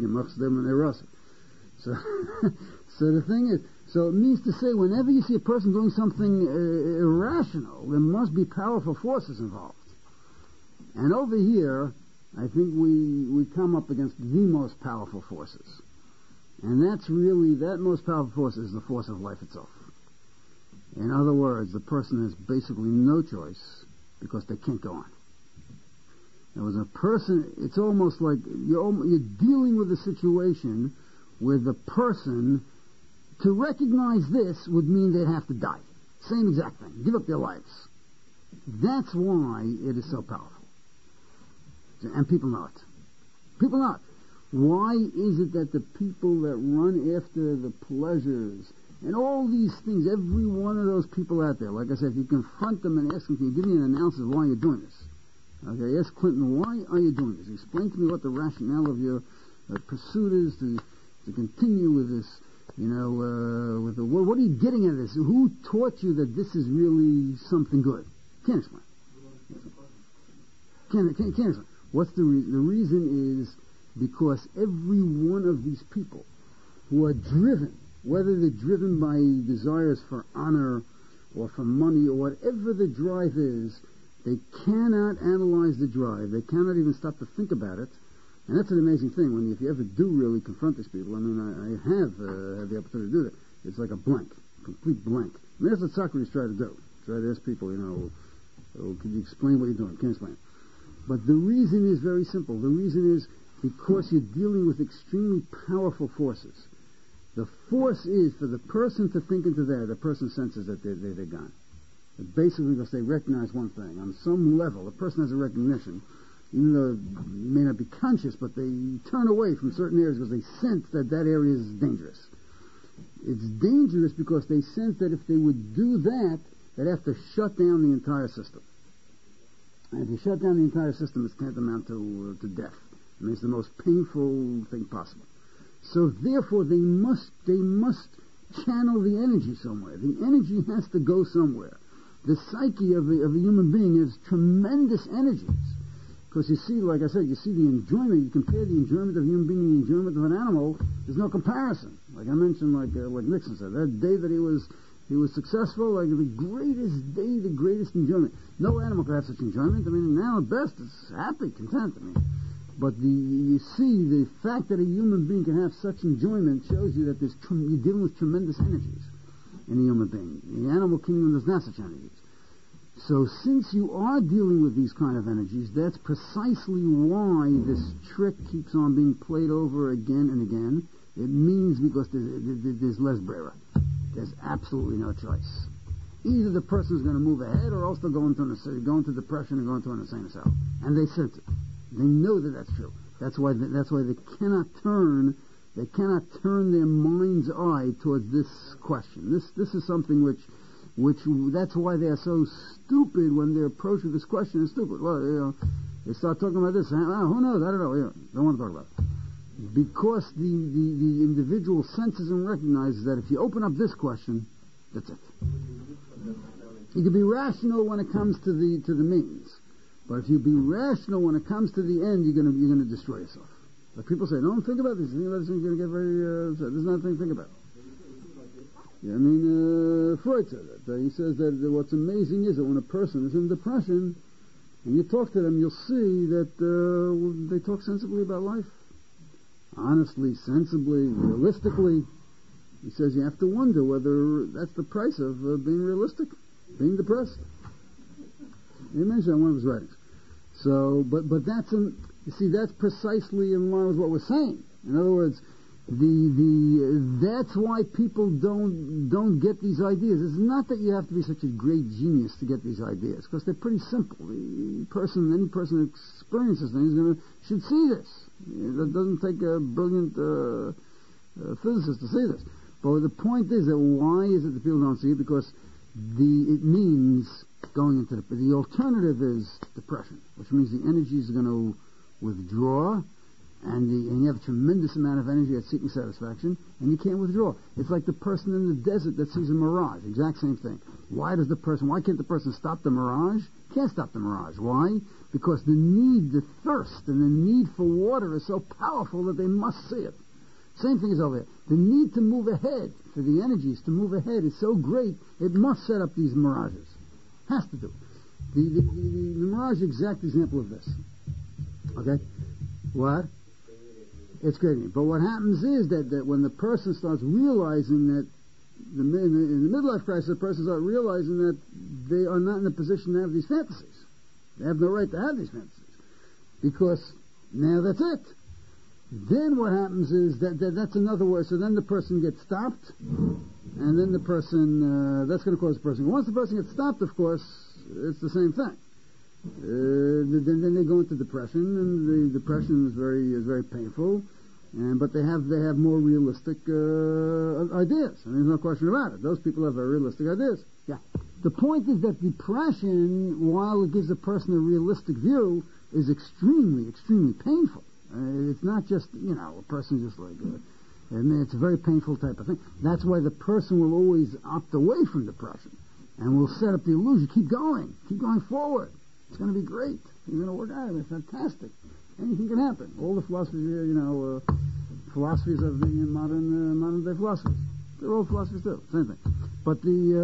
the thing is, so it means to say, whenever you see a person doing something irrational, there must be powerful forces involved. And over here, I think we come up against the most powerful forces. And that most powerful force is the force of life itself. In other words, the person has basically no choice because they can't go on. Now, as a person, it's almost like you're dealing with a situation where the person, to recognize this would mean they'd have to die. Same exact thing. Give up their lives. That's why it is so powerful. And people know it. People know it. Why is it that the people that run after the pleasures and all these things, every one of those people out there, like I said, if you confront them and ask them, can you give me an analysis of why you're doing this? Okay, ask Clinton, why are you doing this? Explain to me what the rationale of your pursuit is to continue with this, what are you getting at this? Who taught you that this is really something good? Can't explain. Can't explain. What's the reason? The reason is because every one of these people who are driven, whether they're driven by desires for honor or for money or whatever the drive is, they cannot analyze the drive. They cannot even stop to think about it. And that's an amazing thing. If you ever do really confront these people, I have had the opportunity to do that. It's like a blank, complete blank. That's what Socrates tried to do. Try to ask people, can you explain what you're doing? Can't explain it. But the reason is very simple. The reason is because you're dealing with extremely powerful forces. The force is for the person to think into that, the person senses that they're gone. But basically because they recognize one thing. On some level, a person has a recognition, even though it may not be conscious, but they turn away from certain areas because they sense that area is dangerous. It's dangerous because they sense that if they would do that, they'd have to shut down the entire system. And if you shut down the entire system, it's tantamount to death. I mean, it's the most painful thing possible. So therefore, they must channel the energy somewhere. The energy has to go somewhere. The psyche of a human being is tremendous energies. Because you see, like I said, you see the enjoyment. You compare the enjoyment of a human being and the enjoyment of an animal. There's no comparison. Like I mentioned, like Nixon said, that day that he was successful, like the greatest day, the greatest enjoyment. No animal could have such enjoyment. I mean, now at best, it's happy, content. I mean, but you see, the fact that a human being can have such enjoyment shows you that you're dealing with tremendous energies in a human being. In the animal kingdom, there's not such energies. So since you are dealing with these kind of energies, that's precisely why this trick keeps on being played over again and again. It means because there's less brera. There's absolutely no choice. Either the person's going to move ahead or else they'll go into depression and go into an insane asylum. And they sense it. They know that that's true. That's why they cannot turn their mind's eye towards this question. This is something which that's why they are so stupid when their approach to this question is stupid. Well, they start talking about this. Who knows? I don't know. Don't want to talk about it. Because the individual senses and recognizes that if you open up this question, that's it. You can be rational when it comes to the means, but if you be rational when it comes to the end, you're going to destroy yourself. Like people say, don't think about this. Think about this, you're going to get very. There's nothing to think about. Yeah, Freud said that. He says that what's amazing is that when a person is in depression, and you talk to them, you'll see that they talk sensibly about life. Honestly, sensibly, realistically. He says you have to wonder whether that's the price of being realistic, being depressed. He mentioned that in one of his writings. So, but that's you see, that's precisely in line with what we're saying. In other words, that's why people don't get these ideas. It's not that you have to be such a great genius to get these ideas, because they're pretty simple. Any person who experiences things should see this. It doesn't take a brilliant physicist to see this. But the point is that why is it that people don't see it? Because it means going into the alternative is depression, which means the energy is going to withdraw, and you have a tremendous amount of energy at seeking satisfaction, and you can't withdraw. It's like the person in the desert that sees a mirage. Exact same thing. Why can't the person stop the mirage? Can't stop the mirage. Why? Because the thirst and the need for water is so powerful that they must see it. Same thing is over here. The need to move ahead, for the energies to move ahead, is so great, it must set up these mirages. Has to do. The mirage is the exact example of this. Okay? What? It's creating it. But what happens is that when the person starts realizing that, in the midlife crisis, the person starts realizing that they are not in a position to have these fantasies. They have no right to have these fantasies. Because now that's it. Then what happens is that's another word. So then the person gets stopped, and then the person, that's going to cause the person. Once the person gets stopped, of course, it's the same thing. Then they go into depression, and the depression is very painful. But they have more realistic ideas, and there's no question about it. Those people have very realistic ideas. Yeah. The point is that depression, while it gives a person a realistic view, is extremely, extremely painful. It's not just, a person just like, it's a very painful type of thing. That's why the person will always opt away from depression, and will set up the illusion, keep going forward. It's going to be great. You're going to work out. It's fantastic. Anything can happen. All the philosophies, philosophies of the modern day philosophies. They're all philosophies too. Same thing. But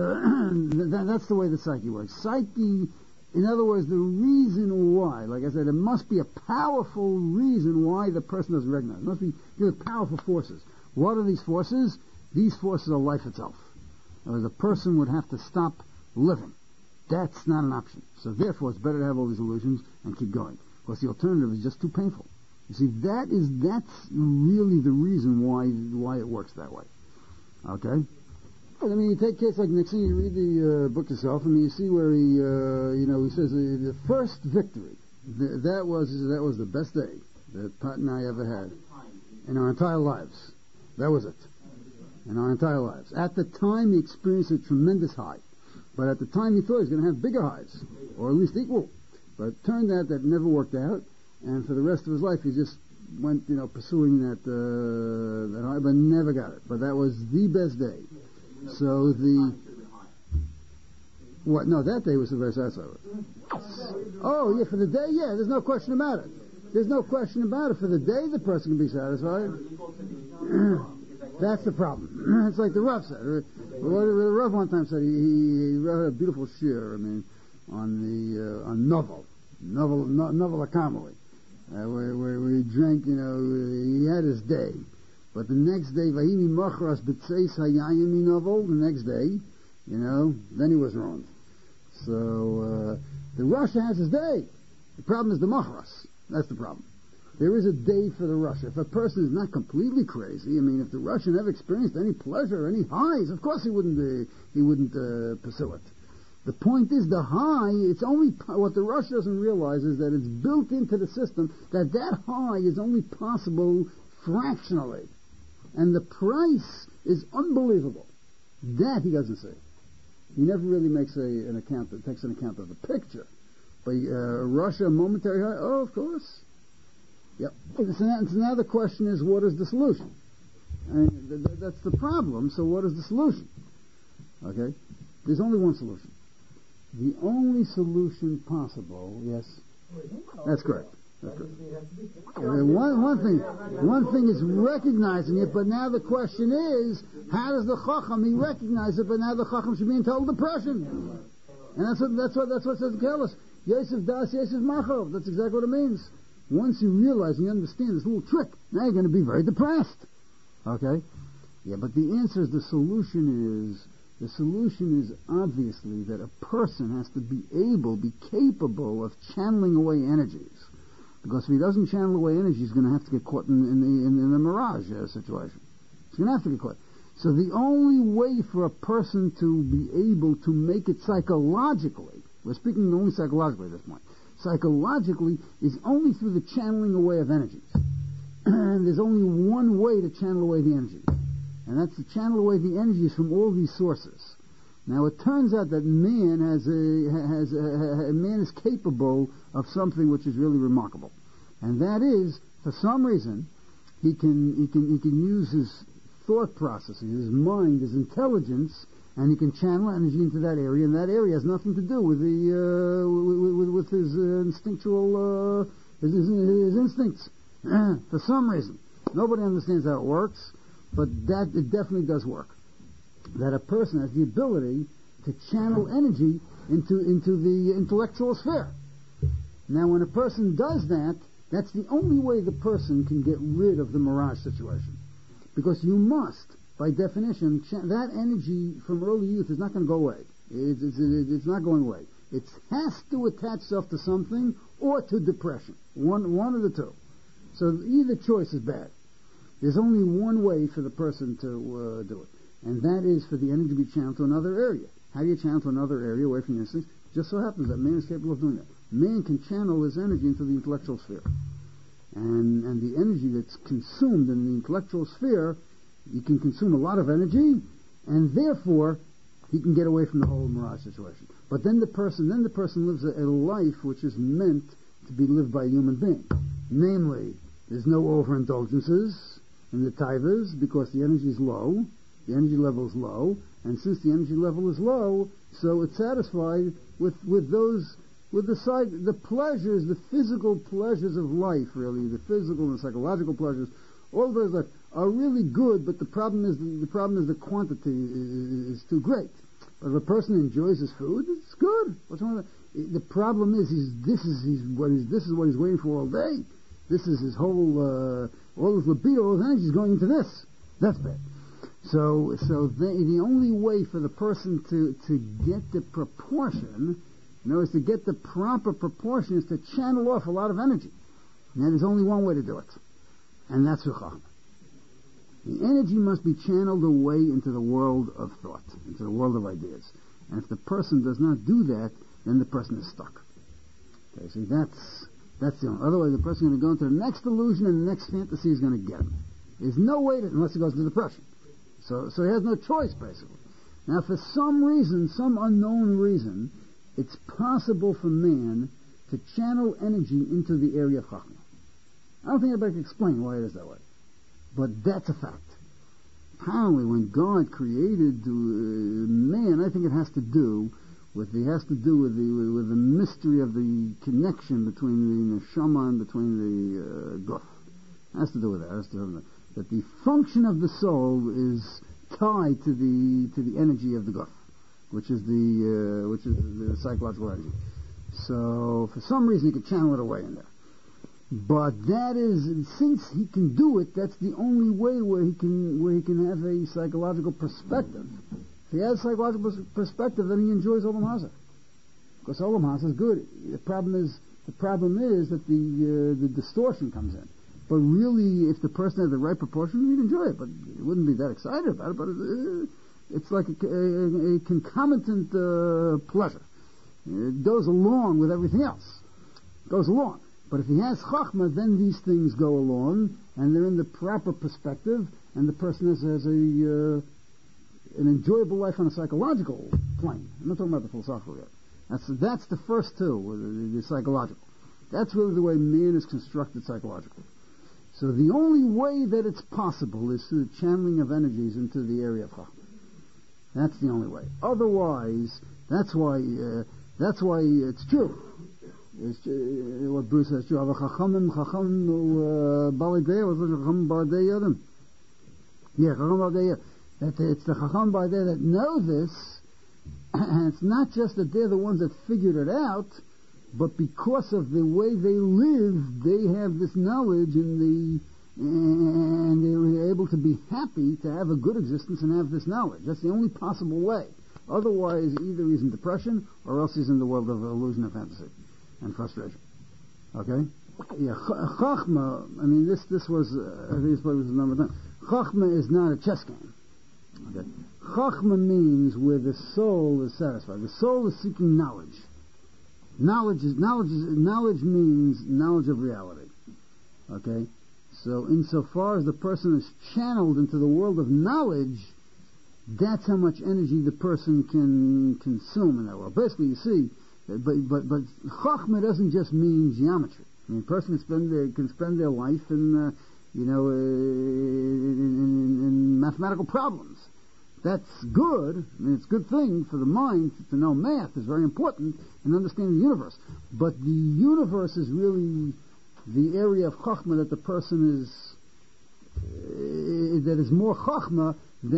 that's the way the psyche works. Psyche, in other words, the reason why, like I said, it must be a powerful reason why the person doesn't recognize. It must be powerful forces. What are these forces? These forces are life itself. The person would have to stop living. That's not an option. So therefore, it's better to have all these illusions and keep going. Because the alternative is just too painful. You see, that's really the reason why it works that way. Okay? You take a case like Nixon, you read the book yourself, you see where he says the first victory, that was the best day that Pat and I ever had in our entire lives. That was it. In our entire lives. At the time, he experienced a tremendous high. But at the time, he thought he was going to have bigger highs, or at least equal. But it turned out that never worked out, and for the rest of his life, he just went, pursuing that high, but never got it. But that was the best day. So that day was the very satisfied with. Oh, yeah, for the day, yeah, there's no question about it. There's no question about it. For the day, the person can be satisfied. That's the problem. It's like the Rav said. The Rav one time said he wrote a beautiful shir, on Novel Akamali, where he drank, he had his day. But the next day, Vahimi Machras B'tzeis Hayayim Novel, the next day, then he was ruined. So, the Russia has his day. The problem is the Machras. That's the problem. There is a day for the Russia. If a person is not completely crazy, if the Russian never experienced any pleasure, any highs, of course he wouldn't pursue it. The point is the high, it's only, what the Russian doesn't realize is that it's built into the system that high is only possible fractionally. And the price is unbelievable. That he doesn't see. He never really makes an account of the picture. But Russia, a momentary high, oh, of course. Yep. So now the question is, what is the solution? That's the problem, so what is the solution? Okay? There's only one solution. The only solution possible, yes? That's correct. One thing is recognizing it, but now the question is, how does the Chacham, he recognize it, but now the Chacham should be in total depression. And that's what says Kelis. Yosef Das, Yosef Machov. That's exactly what it means. Once you realize and you understand this little trick, now you're going to be very depressed. Okay? Yeah, but the answer is, the solution is obviously that a person has to be capable of channeling away energies. Because if he doesn't channel away energy, he's going to have to get caught in the mirage situation. He's going to have to get caught. So the only way for a person to be able to make it psychologically, we're speaking only psychologically at this point, psychologically is only through the channeling away of energies. And there's only one way to channel away the energies. And that's to channel away the energies from all these sources. Now it turns out that man man is capable of something which is really remarkable. And that is, for some reason, he can use his thought processes, his mind, his intelligence, and he can channel energy into that area, and that area has nothing to do with with his instinctual his instincts. For some reason, nobody understands how it works, but that it definitely does work. That a person has the ability to channel energy into the intellectual sphere. Now, when a person does that, that's the only way the person can get rid of the mirage situation. Because you must, by definition, that energy from early youth is not going to go away. It's not going away. It has to attach itself to something or to depression. One of the two. So either choice is bad. There's only one way for the person to do it. And that is for the energy to be channeled to another area. How do you channel to another area away from your instincts? Just so happens that man is capable of doing that. Man can channel his energy into the intellectual sphere. And the energy that's consumed in the intellectual sphere, he can consume a lot of energy, and therefore he can get away from the whole mirage situation. But then the person lives a life which is meant to be lived by a human being. Namely, there's no overindulgences in the taivas because the energy is low, the energy level is low, and since the energy level is low, so it's satisfied with the pleasures, the physical pleasures of life, really, the physical and psychological pleasures. All those are really good, but the problem is the quantity is too great. But if a person enjoys his food, it's good. What's wrong with that? The problem is this is what he's waiting for all day. This is his whole all his libido, all his energy is going into this. That's bad. So the only way for the person to get the proportion, to get the proper proportion, is to channel off a lot of energy. And there's only one way to do it, and that's with Chachma. The energy must be channeled away into the world of thought, into the world of ideas. And if the person does not do that, then the person is stuck. Okay, see, that's the only. Otherwise, the person is going to go into the next illusion, and the next fantasy is going to get him. There's no way unless he goes into depression. So he has no choice, basically. Now, for some reason, some unknown reason, it's possible for man to channel energy into the area of Chachma. I don't think anybody can explain why it is that way. But that's a fact. Apparently, when God created man, I think it has to do with the mystery of the connection between the neshama and between the guf. It has to do with that. It has to do with that. That the function of the soul is tied to the energy of the guf, which is the psychological energy. So for some reason he can channel it away in there. But that is, since he can do it, that's the only way where he can have a psychological perspective. If he has a psychological perspective, then he enjoys Olam Hazeh. Because Olam Hazeh is good. The problem is that the distortion comes in. But really, if the person had the right proportion, he'd enjoy it. But he wouldn't be that excited about it. But it's like a concomitant pleasure. It goes along with everything else. It goes along. But if he has Chachma, then these things go along, and they're in the proper perspective, and the person has an enjoyable life on a psychological plane. I'm not talking about the philosophical yet. That's the first two, the psychological. That's really the way man is constructed psychologically. So the only way that it's possible is through the channeling of energies into the area of Chachma. That's the only way. Otherwise, that's why it's true. It's what Bruce says true. Chachamim Balidei, what's Chachamim Balidei Yodim? Yeah, Chachamim Balidei. That it's the Chacham Balidei that know this, and it's not just that they're the ones that figured it out, but because of the way they live, they have this knowledge and they're able to be happy to have a good existence and have this knowledge. That's the only possible way. Otherwise, either he's in depression or else he's in the world of illusion and fantasy and frustration. Okay? Yeah, Chachma, I mean, this was, I think this was the number 10. Chachma is not a chess game. Okay? Chachma means where the soul is satisfied. The soul is seeking knowledge. Knowledge means knowledge of reality. Okay? So insofar as the person is channeled into the world of knowledge, that's how much energy the person can consume in that world. Basically, you see, but Chachma doesn't just mean geometry. I mean, a person can spend their life in mathematical problems. That's good. I mean, it's a good thing for the mind to know math is very important in understanding the universe. But the universe is really the area of Chachma that the person that is more Chachma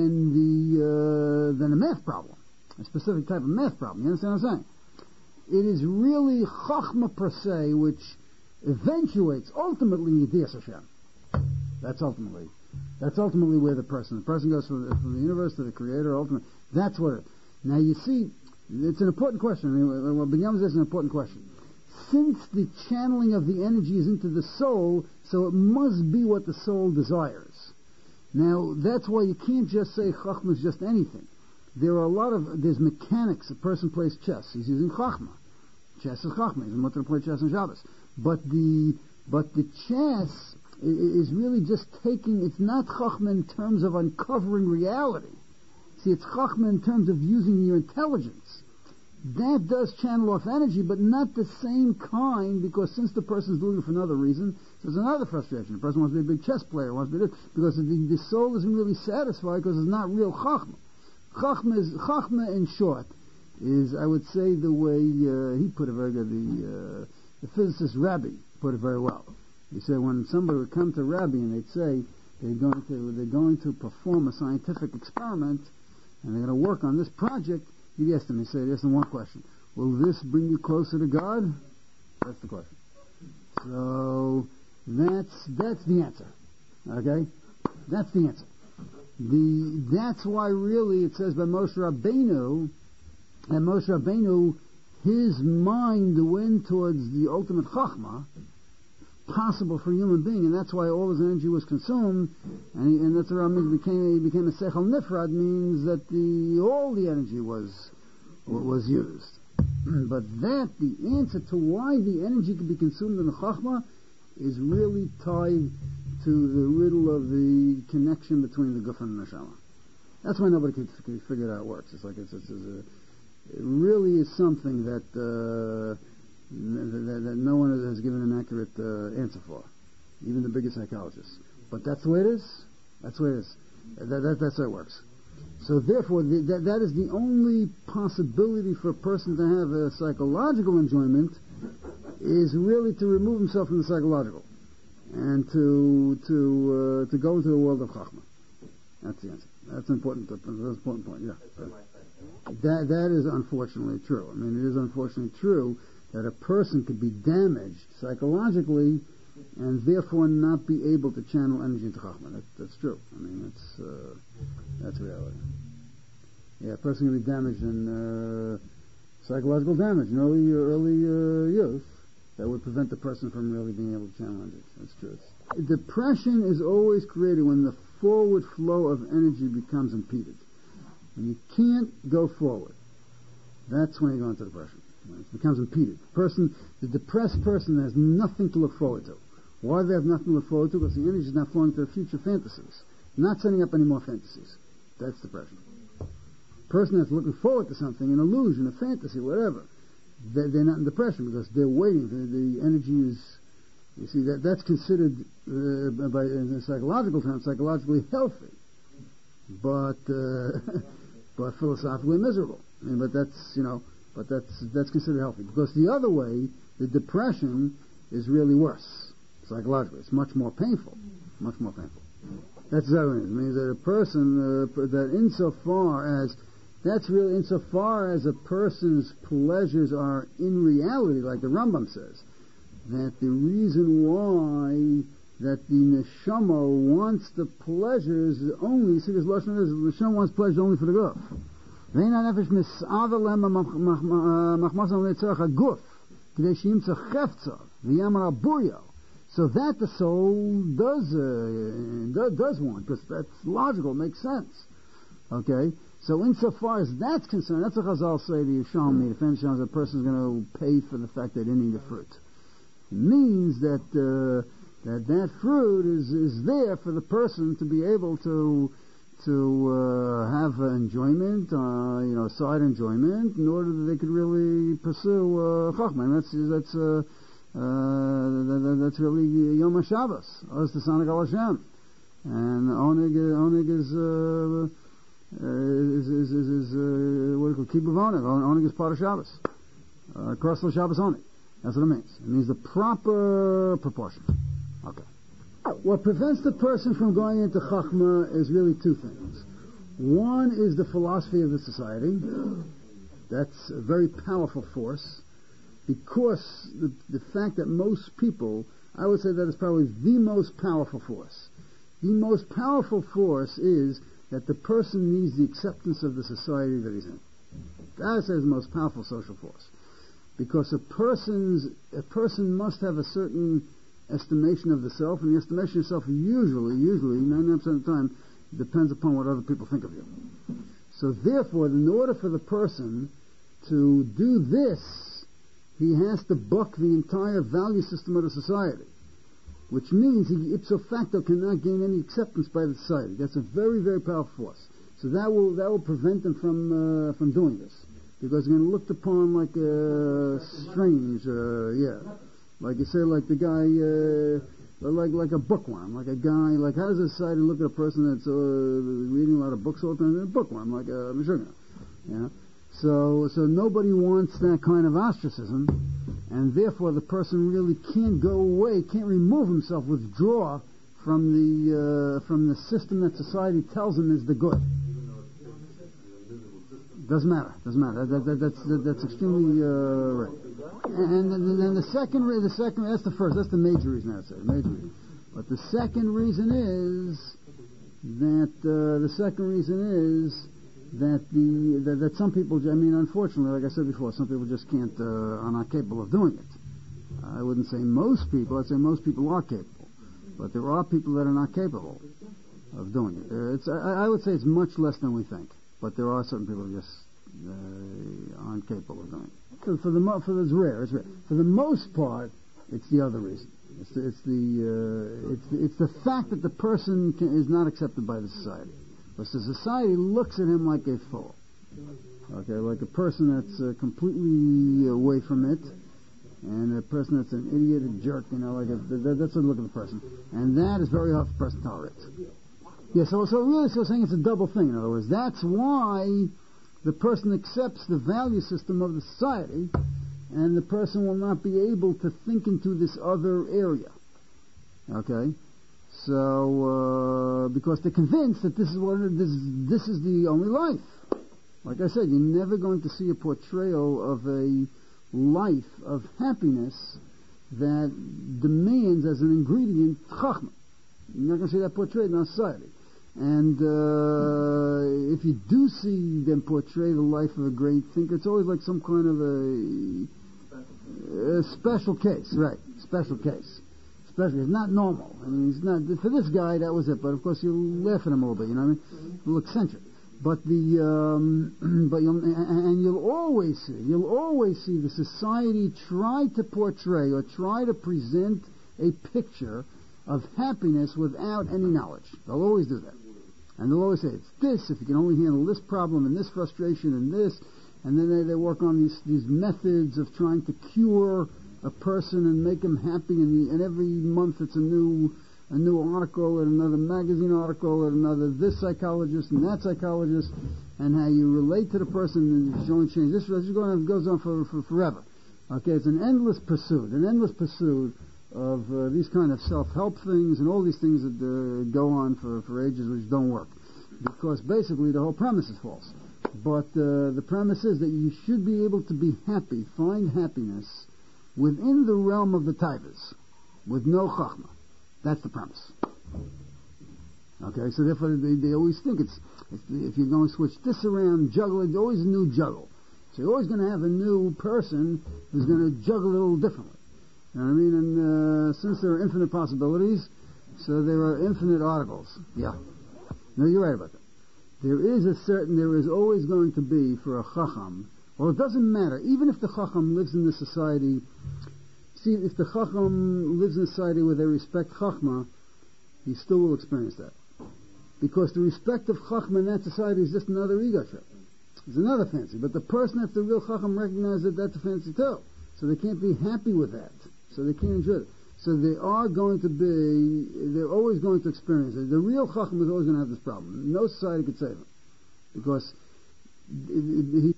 than a math problem, a specific type of math problem. You understand what I'm saying? It is really Chachma per se, which eventuates ultimately Yedias Hashem. That's ultimately where the person goes from the universe to the Creator. Ultimately, that's what it. Now you see, it's an important question. I mean, what Binyamin says is an important question. Since the channeling of the energy is into the soul, so it must be what the soul desires. Now, that's why you can't just say Chachma is just anything. There's mechanics. A person plays chess. He's using Chachma. Chess is Chachma. He's not going to play chess on Shabbos. But the chess is really just it's not Chachma in terms of uncovering reality. See, it's Chachma in terms of using your intelligence. That does channel off energy, but not the same kind, because since the person's doing it for another reason, there's another frustration. The person wants to be a big chess player, wants to be this, because the soul isn't really satisfied because it's not real Chachma. Chachma in short, is, I would say, the way he put it very good, the physicist Rabbi put it very well. He said when somebody would come to Rabbi and they'd say they're going to perform a scientific experiment and they're going to work on this project, he'd ask them, one question: will this bring you closer to God? That's the question. So that's the answer. Okay? That's the answer. That's why really it says by Moshe Rabbeinu, and Moshe Rabbeinu, his mind went towards the ultimate Chachma possible for a human being, and that's why all his energy was consumed, and that's what he became a Sechel Nifrad, means that all the energy was used. But the answer to why the energy can be consumed in the Chachma is really tied to the riddle of the connection between the Guf and the Neshama. That's why nobody can figure out how it works. It's like it really is something that no one has given an accurate answer for, even the biggest psychologists. But that's the way it is. That's the way it is. That's how it works. So therefore, that is the only possibility for a person to have a psychological enjoyment, is really to remove himself from the psychological and to go into the world of Chachma. That's the answer. That's an important point. Yeah. That is unfortunately true. I mean, it is unfortunately true that a person could be damaged psychologically and therefore not be able to channel energy into Chachma. That's true. I mean, that's reality. Yeah, a person can be damaged in psychological damage in early youth that would prevent the person from really being able to channel energy. That's true. Depression is always created when the forward flow of energy becomes impeded. When you can't go forward, that's when you go into depression. When it becomes impeded. The depressed person has nothing to look forward to. Why do they have nothing to look forward to? Because the energy is not flowing to their future fantasies. Not setting up any more fantasies. That's depression. Person that's looking forward to something, an illusion, a fantasy, whatever, they're not in depression because they're waiting. The energy is, you see, that's considered, in psychological terms, psychologically healthy, but philosophically miserable. I mean, but that's, But that's considered healthy. Because the other way, the depression is really worse, psychologically. It's much more painful. Much more painful. That's what it means. It means that a person, insofar as a person's pleasures are in reality, like the Rambam says, that the reason why that the neshama wants the pleasures only, see this Lashon is, the neshama wants pleasures only for the guf. So that the soul does want, because that's logical, makes sense. Okay? So insofar as that's concerned, that's what Chazal say the Yerushalmi, the famous Yerushalmi, a person is going to pay for the fact they didn't eat the fruit. It means that that fruit is there for the person to be able to have enjoyment, side enjoyment, in order that they could really pursue Chachma. And that's really Yom HaShabbos. That's the Sanag al Hashem. And Oneg is what do you call Kibbutz Oneg? Oneg is part of Shabbos. Crossel Shabbos Oneg. That's what it means. It means the proper proportion. Okay. What prevents the person from going into Chachma is really two things. One is the philosophy of the society. That's a very powerful force. Because the fact that most people, I would say that is probably the most powerful force. The most powerful force is that the person needs the acceptance of the society that he's in. That is the most powerful social force. Because a person must have a certain estimation of the self, and the estimation of self usually, 99% of the time, depends upon what other people think of you. So therefore, in order for the person to do this, he has to buck the entire value system of the society, which means he ipso facto cannot gain any acceptance by the society. That's a very, very powerful force. So that will prevent him from doing this, because he's going to be looked upon like strange, like you say, like the guy, like a bookworm, like a guy, like how does a society look at a person that's reading a lot of books all the time? A bookworm, like a Meshuggah, yeah. So nobody wants that kind of ostracism, and therefore the person really can't go away, can't remove himself, withdraw from the system that society tells him is the good. Doesn't matter. That's extremely right. And then the second, that's the major reason I'd say, But the second reason is that some people, unfortunately, like I said before, some people just are not capable of doing it. I wouldn't say most people, I'd say most people are capable. But there are people that are not capable of doing it. I would say it's much less than we think. But there are certain people who just aren't capable of doing it. So it's rare. For the most part, it's the other reason. It's the fact that the person is not accepted by the society. But the society looks at him like a fool. Okay, like a person that's completely away from it, and a person that's an idiot, a jerk, that's a look at the person. And that is very hard for the person to tolerate. Yeah, so saying it's a double thing, in other words. That's why the person accepts the value system of the society, and the person will not be able to think into this other area. Okay? So, because they're convinced that this is the only life. Like I said, you're never going to see a portrayal of a life of happiness that demands as an ingredient chachma. You're not going to see that portrayed in our society. And if you do see them portray the life of a great thinker, it's always like some kind of a special case, right? Special case. Special. It's not normal. He's not, for this guy, that was it. But of course, you laugh at him a little bit. You know what I mean? A little eccentric. But you'll always see the society try to portray or try to present a picture of happiness without any knowledge. They'll always do that. And they'll always say, it's this, if you can only handle this problem and this frustration and this, and then they work on these methods of trying to cure a person and make him happy, and every month it's a new a new article and another magazine article and another this psychologist and that psychologist, and how you relate to the person and you only change this. It goes on for forever. Okay, it's an endless pursuit of these kind of self-help things and all these things that go on for ages which don't work. Because basically the whole premise is false. But the premise is that you should be able to be happy, find happiness within the realm of the taivas, with no chachma. That's the premise. Okay, so therefore they always think it's if you're going to switch this around, juggle, it's always a new juggle. So you're always going to have a new person who's going to juggle it a little differently. You know what I mean? And since there are infinite possibilities, so there are infinite articles. Yeah. No, you're right about that. There is always going to be for a chacham, well, it doesn't matter, even if the chacham lives in the society, see, if the chacham lives in a society where they respect chachma, he still will experience that. Because the respect of chachma in that society is just another ego trip. It's another fancy. But the person, if the real chacham recognizes that that's a fancy too. So they can't be happy with that. So they can't enjoy it. So they're always going to experience it. The real chacham is always going to have this problem. No society could save him. Because he...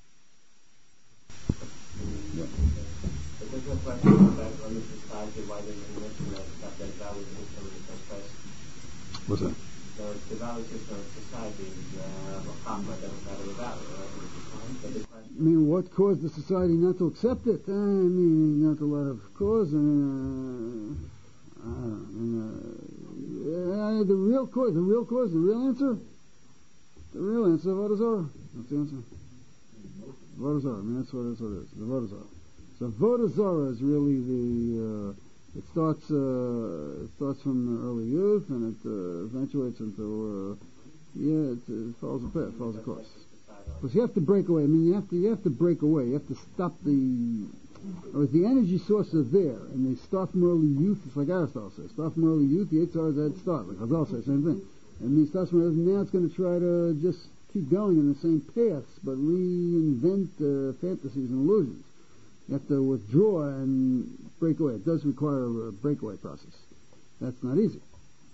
Yeah. But there's no question about on the society why they didn't mention that value system in the first place. What's that? The value system of society is a chachma that was out of the value, right? I mean, what caused the society not to accept it? I mean, not a lot of cause. The real cause, the real answer, Avodah. That's the answer. Avodah Zarah. I mean, that's what it is. The Avodah Zarah. So Avodah Zarah is really it starts from early youth and it eventuates until it falls apart, falls across. Because you have to break away. I mean, you have to break away. You have to stop or the energy sources are there, and they start from early youth. It's like Aristotle says, start from early youth. The Yetzer is at start. Like Chazal says, same thing. And it starts from early. Now it's going to try to just keep going in the same paths, but reinvent fantasies and illusions. You have to withdraw and break away. It does require a breakaway process. That's not easy.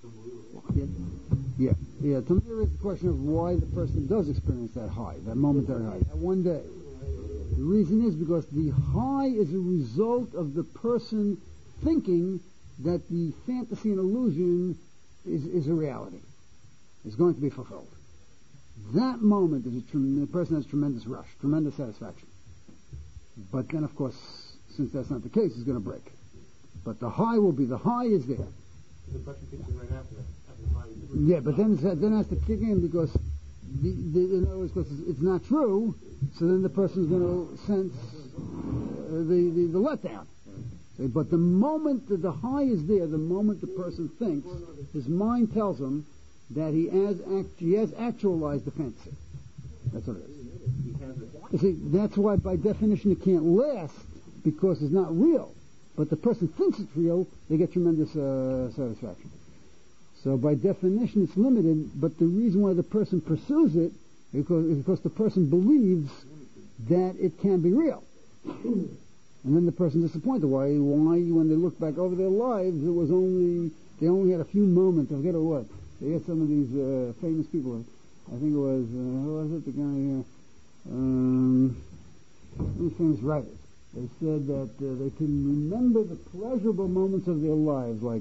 Yeah. To me, there is the question of why the person does experience that high, that momentary high, that one day. The reason is because the high is a result of the person thinking that the fantasy and illusion is a reality. It's going to be fulfilled. That moment the person has tremendous rush, tremendous satisfaction. But then, of course, since that's not the case, it's going to break. But the high is there. The question kicks in right after that. Yeah, but then it has to kick in because in other words, because it's not true, so then the person's going to sense the letdown. But the moment that the high is there, the moment the person thinks, his mind tells him that he has actualized the fantasy. That's what it is. You see, that's why by definition it can't last, because it's not real. But the person thinks it's real, they get tremendous satisfaction. So by definition it's limited, but the reason why the person pursues it is because the person believes that it can be real. And then the person is disappointed. Why when they look back over their lives, they only had a few moments. I forget what. They had some of these famous people. I think it was, who was it? The guy, these famous writers. They said that they can remember the pleasurable moments of their lives, like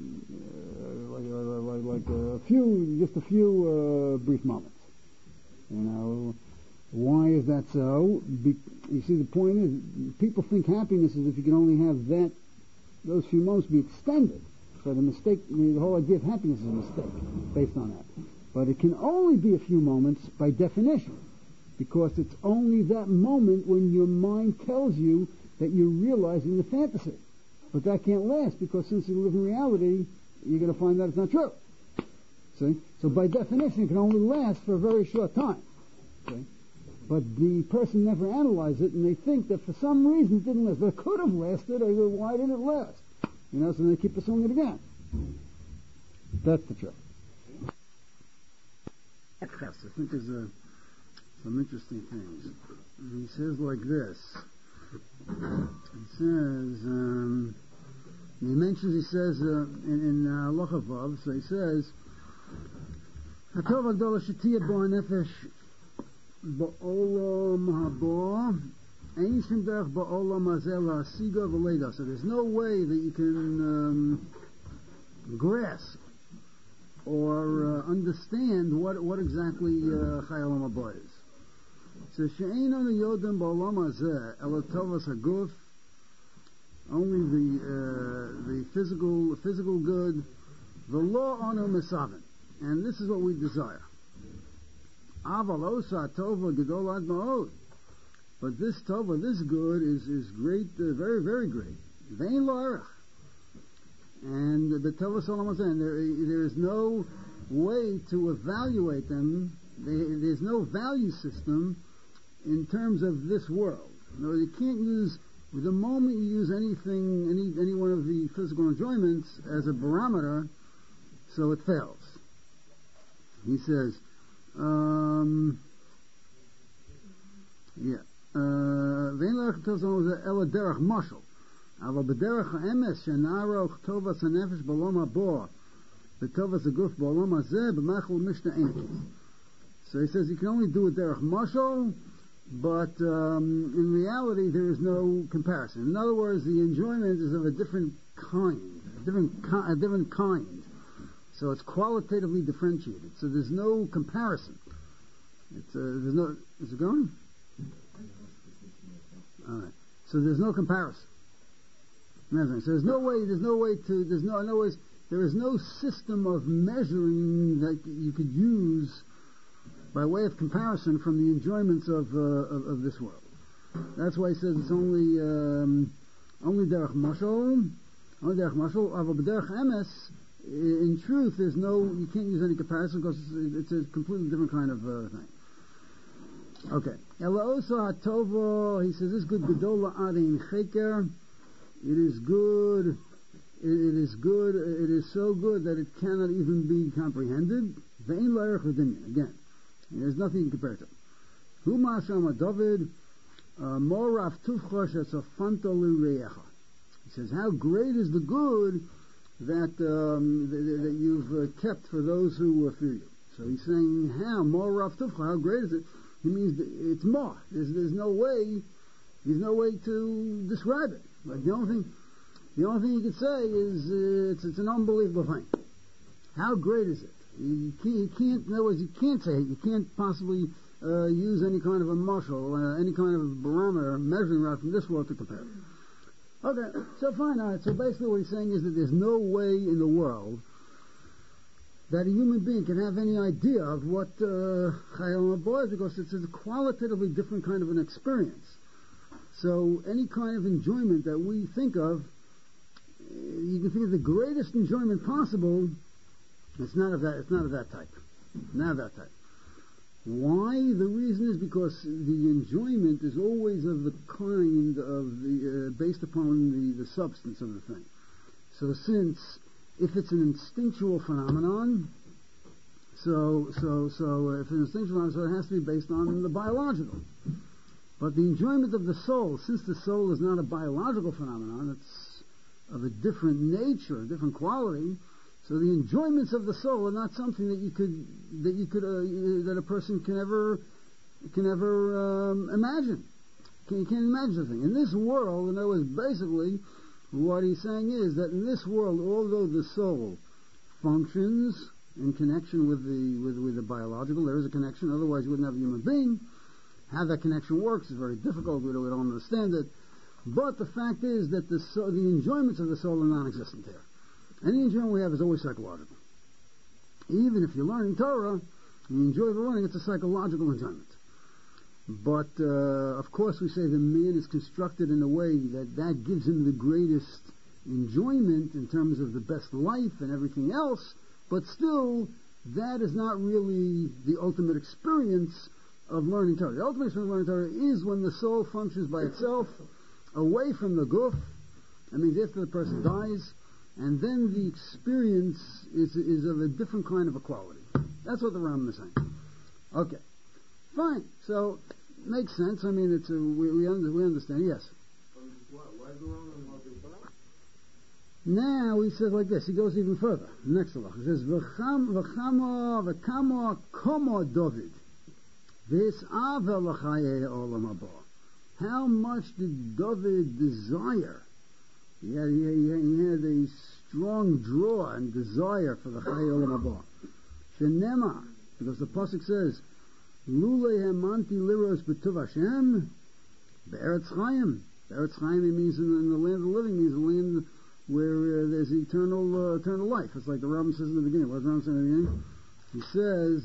a few brief moments. You know, why is that so? You see, the point is, people think happiness is if you can only have those few moments be extended. So the whole idea of happiness is a mistake based on that. But it can only be a few moments by definition, because it's only that moment when your mind tells you that you're realizing the fantasy. But that can't last, because since you live in reality, you're going to find that it's not true. See? So by definition, it can only last for a very short time. See? But the person never analyzes it, and they think that for some reason it didn't last. But it could have lasted. I go, why didn't it last? You know, so they keep pursuing it again. That's the truth. I think there's some interesting things. He says like this. He says, He mentions, he says, in Halacha Vav, so he says, Hatov Agdola Shetiya Bo HaNefesh Ba'olam Haba Ein Shim Derech Ba'olam Hazeh La'asiga V'leida. So there's no way that you can grasp or understand what exactly Chai Olam Haba is. So She'ein Onu Yodem Ba'olam Hazeh Ela Tovas HaGuf, only the physical good, the law Onu Mesaven, and this is what we desire. Aval Osa Tova Gedol Ad Ma'od, but this Tova, this good is great, very, very great. Vein Lo Erech, and the Tova Olam Hazeh, there is no way to evaluate them. There's no value system in terms of this world. No, you can't use, the moment you use anything, any one of the physical enjoyments as a barometer, so it fails. He says, Vein Lerech Tov Zon Ela Derech Mashal, Aval B'derech HaEmes Shenaro Chtovas HaNefesh B'Olam Haba B'Tovas HaGuf B'Olam Hazeh B'Machal Mishnah Ein. So he says you can only do a Derech Mashal, but in reality there is no comparison. In other words, the enjoyment is of a different kind, a different kind. So it's qualitatively differentiated. So there's no comparison. There's no. Is it going? All right. So there's no comparison. So there is no system of measuring that you could use by way of comparison from the enjoyments of this world. That's why he says it's only derech mashal, aval b'derech emes. In truth, you can't use any comparison because it's a completely different kind of thing. Okay. Ela osa hatova, he says, this good gedola adin cheker. It is good. It is good. It is so good that it cannot even be comprehended. Ve'in lo erech l'dinyan. Again, there's nothing you can compare to. Hu ma'asham David morav tufcha shesafanto l'reyecha. He says, how great is the good that you've kept for those who fear you. So he's saying, how morav tufcha? How great is it? He means it's more. There's no way to describe it. Like the only thing you could say is it's an unbelievable thing. How great is it? You can't. In other words, you can't say it. You can't possibly use any kind of a marshal, any kind of barometer, measuring rod from this world to compare. Okay, so fine. All right. So basically, what he's saying is that there's no way in the world that a human being can have any idea of what Chai Olam Haba is, because it's a qualitatively different kind of an experience. So any kind of enjoyment that we think of, you can think of the greatest enjoyment possible. It's not of that type. Not of that type. Why? The reason is because the enjoyment is always of the kind of the based upon the substance of the thing. So since if it's an instinctual phenomenon, so if it's an instinctual phenomenon, so it has to be based on the biological. But the enjoyment of the soul, since the soul is not a biological phenomenon, it's of a different nature, a different quality. So the enjoyments of the soul are not something that a person can ever imagine. You can't imagine a thing. In this world, in other words, basically, what he's saying is that in this world, although the soul functions in connection with the biological, there is a connection. Otherwise, you wouldn't have a human being. How that connection works is very difficult. We don't understand it. But the fact is that the enjoyments of the soul are non-existent here. Any enjoyment we have is always psychological. Even if you're learning Torah, and you enjoy the learning, it's a psychological enjoyment. But, of course, we say the man is constructed in a way that gives him the greatest enjoyment in terms of the best life and everything else, but still, that is not really the ultimate experience of learning Torah. The ultimate experience of learning Torah is when the soul functions by itself, away from the guf. That means after the person dies, and then the experience is of a different kind of a quality. That's what the Rambam is saying. Okay, fine. So makes sense. I mean, we understand. Yes. Why is the Rambam Now he says like this, he goes even further. Next halach, he says, V'chamo komo David, v'his'ava l'chaye olam haba. How much did David desire? He had a strong draw and desire for the chaye olam haba. Shenema, because the pasuk says, Lulei hemanti liros b'tuv Hashem, be'eretz chayim. Be'eretz chayim, it means in the land of the living, means the land where there's eternal life. It's like the Rambam says in the beginning. What does the Rambam say in the beginning? He says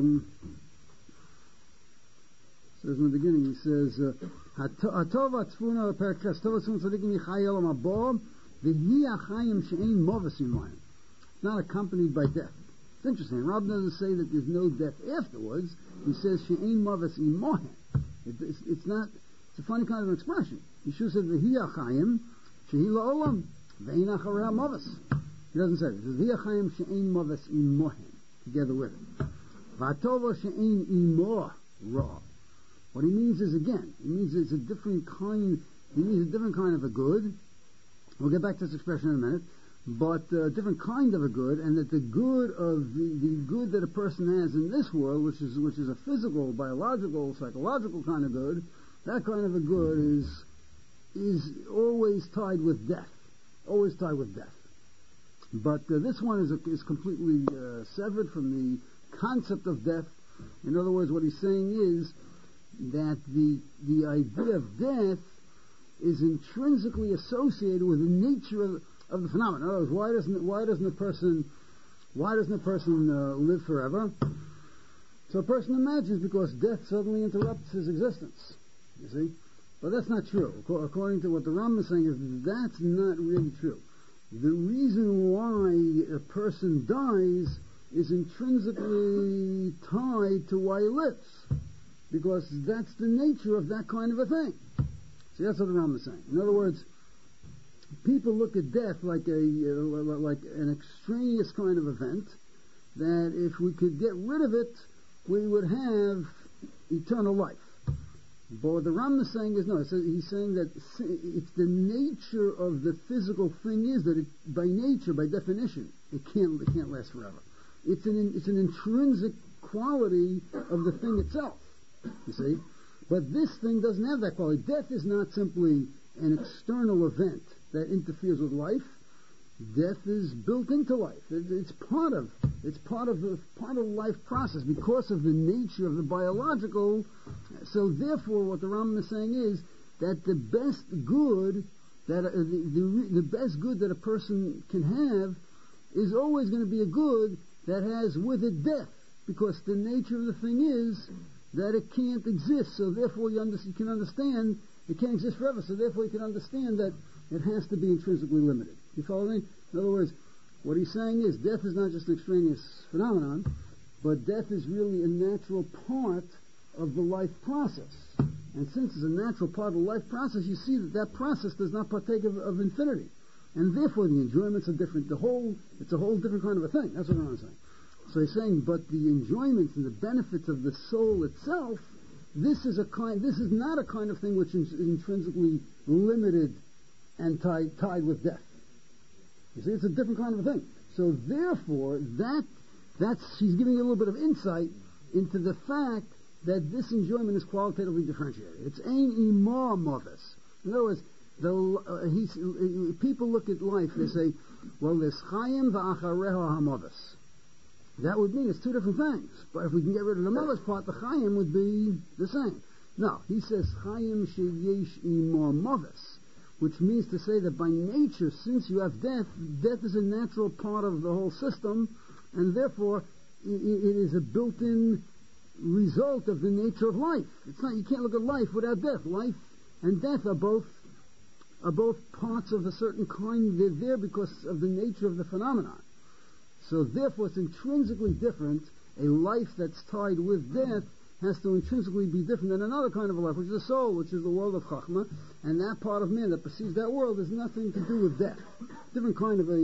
in the beginning, he says, Hatova tzfuna l'perkes, Tova tzfuna tzadikim yichai olam haba, v'hi achayim she'ein moves imayim. It's not accompanied by death. It's interesting. Rambam doesn't say that there's no death afterwards. He says she'ein moves imayim. It's not. It's a funny kind of expression. He should have said v'hi achayim she'hi la'olam. He doesn't say it. He says, V'yachayim she'ein moves imohem, together with it. V'atova she'ein imoh ra. What he means is, again, he means it's a different kind of a good. We'll get back to this expression in a minute. But a different kind of a good, and that the good of the good that a person has in this world, which is a physical, biological, psychological kind of good, that kind of a good is always tied with death. Always tied with death. But this one is completely severed from the concept of death. In other words, what he's saying is that the idea of death is intrinsically associated with the nature of the phenomenon. In other words, why doesn't a person live forever? So a person imagines because death suddenly interrupts his existence. You see? But that's not true. According to what the Rambam is saying, is that's not really true. The reason why a person dies is intrinsically tied to why he lives, because that's the nature of that kind of a thing. See, that's what the Rambam is saying. In other words, people look at death like an extraneous kind of event, that if we could get rid of it, we would have eternal life. But what the Rambam is saying is no. He's saying that it's the nature of the physical thing is that it, by nature, by definition, it can't last forever. It's an intrinsic quality of the thing itself. You see, but this thing doesn't have that quality. Death is not simply an external event that interferes with life. Death is built into life. It's part of the life process because of the nature of the biological. So therefore, what the Rambam is saying is that the best good that the best good that a person can have is always going to be a good that has with it death, because the nature of the thing is that it can't exist. So therefore, you can understand it can't exist forever. So therefore, you can understand that it has to be intrinsically limited. You follow me? In other words, what he's saying is death is not just an extraneous phenomenon, but death is really a natural part of the life process. And since it's a natural part of the life process, you see that process does not partake of infinity. And therefore the enjoyments are different. It's a whole different kind of a thing. That's what I'm saying. So he's saying, but the enjoyments and the benefits of the soul itself, this is not a kind of thing which is intrinsically limited and tied with death. You see, it's a different kind of a thing. So therefore, he's giving you a little bit of insight into the fact that this enjoyment is qualitatively differentiated. It's ein imar moves. In other words, people look at life, they say, well, there's chayim v'achareha hamoves. That would mean it's two different things. But if we can get rid of the moves part, the chayim would be the same. No, he says chayim sheyesh imar moves, which means to say that by nature, since you have death is a natural part of the whole system, and therefore it is a built-in result of the nature of life. It's not, you can't look at life without death. Life and death are both parts of a certain kind. They're there because of the nature of the phenomenon. So therefore it's intrinsically different. A life that's tied with death has to intrinsically be different than another kind of a life, which is the soul, which is the world of Chachma, and that part of man that perceives that world has nothing to do with death. Different kind of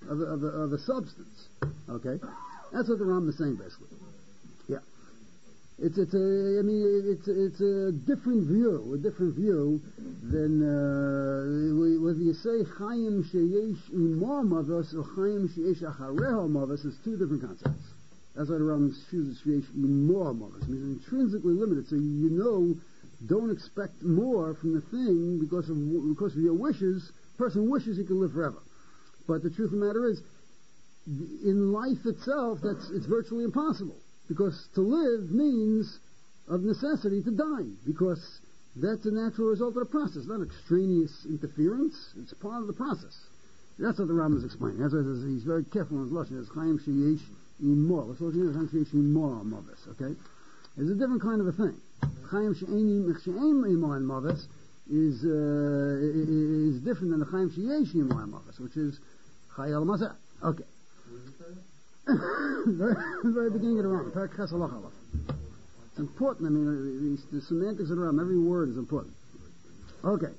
a substance. Okay? That's what the Rambam is saying basically. Yeah. it's a different view than whether you say Chaim sheyesh imo mavos or Chaim sheyesh achareho mavos is two different concepts. That's why the Rambam chooses sheyesh imo mavos. It means intrinsically limited, so don't expect more from the thing because of your wishes. Person wishes he can live forever, but the truth of the matter is, in life itself, it's virtually impossible. Because to live means, of necessity, to die. Because that's a natural result of the process, not extraneous interference. It's part of the process. That's what the Rambam is explaining. That's why he's very careful in his lashon. It's Chaim sheyesh imor. That's what it is. Chaim sheyesh imor mavis. Okay, it's a different kind of a thing. Chaim she'ein imor mavis is different than the Chaim sheyesh imor mavis, which is Chayal Mazeh. Okay. Very beginning of the Rambam, Perek Ches Halach Aleph. It's important. I mean, the semantics of the Rambam, every word is important. Okay.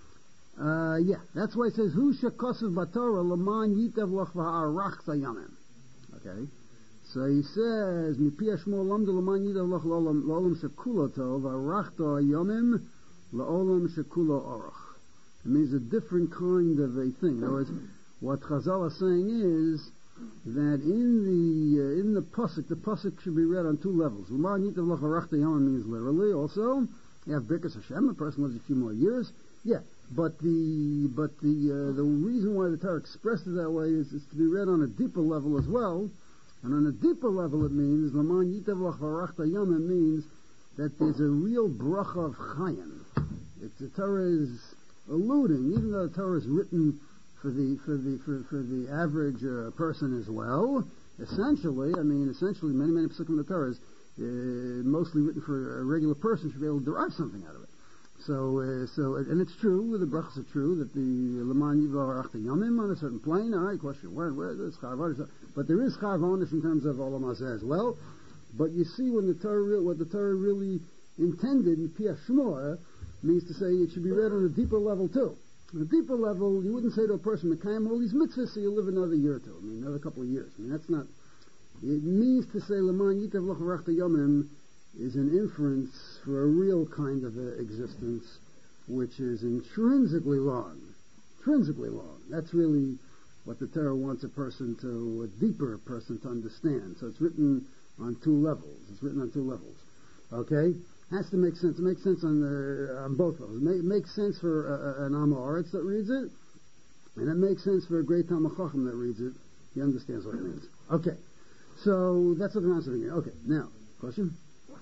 That's why it says, Hu shekosav b'Torah l'man yitav loch v'ha'arach zayamim. Okay. So he says, Mipi Hashmo lamdu l'man yitav loch l'olam shekulo tov v'arachto hayamim l'olam shekulo orach. It means a different kind of a thing. In other words, what Chazal is saying is that in the pasuk should be read on two levels. L'man yitav loch v'arachto hayamim means literally. Also, you have Birkas Hashem, a person lives a few more years. Yeah. But the reason why the Torah expressed it that way is to be read on a deeper level as well. And on a deeper level it means, L'man yitav lach v'arachta yamim means that there's a real bracha of chayim. The Torah is alluding, even though the Torah is written for the average person as well, essentially, many psukim in the Torah is mostly written for a regular person should be able to derive something out of it. So, and it's true, the brachas are true, that the L'man yitav v'arachta yamim on a certain plane, alright, question, where is Charav? But there is Charav in terms of Olam Hazeh as well. But you see what the Torah really intended in Pi Hashmo means to say it should be read on a deeper level too. On a deeper level, you wouldn't say to a person, Mekayim all these mitzvahs, so you'll live another year or two. Another couple of years. That's not, it means to say L'man yitav v'arachta yamim is an inference for a real kind of existence which is intrinsically long. That's really what the Torah wants a deeper person to understand. So it's written on two levels. Okay? Has to make sense. It makes sense on both levels. It makes sense for an Am Haaretz that reads it, and it makes sense for a great Talmid Chacham that reads it. He understands what it means. Okay. So that's what the answer is. Okay. Now, question?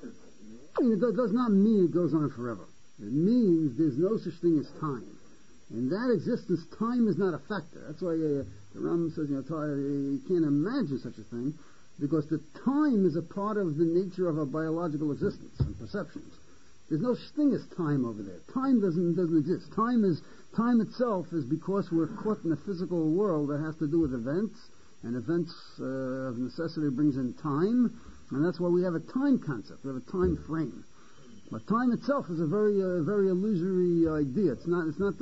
It does not mean it goes on forever. It means there's no such thing as time. In that existence, time is not a factor. That's why the Rambam says, you can't imagine such a thing, because the time is a part of the nature of our biological existence and perceptions. There's no such thing as time over there. Time doesn't exist. Time itself is because we're caught in a physical world that has to do with events, and events of necessity brings in time. And that's why we have a time concept. We have a time frame. But time itself is a very illusory idea. It's not the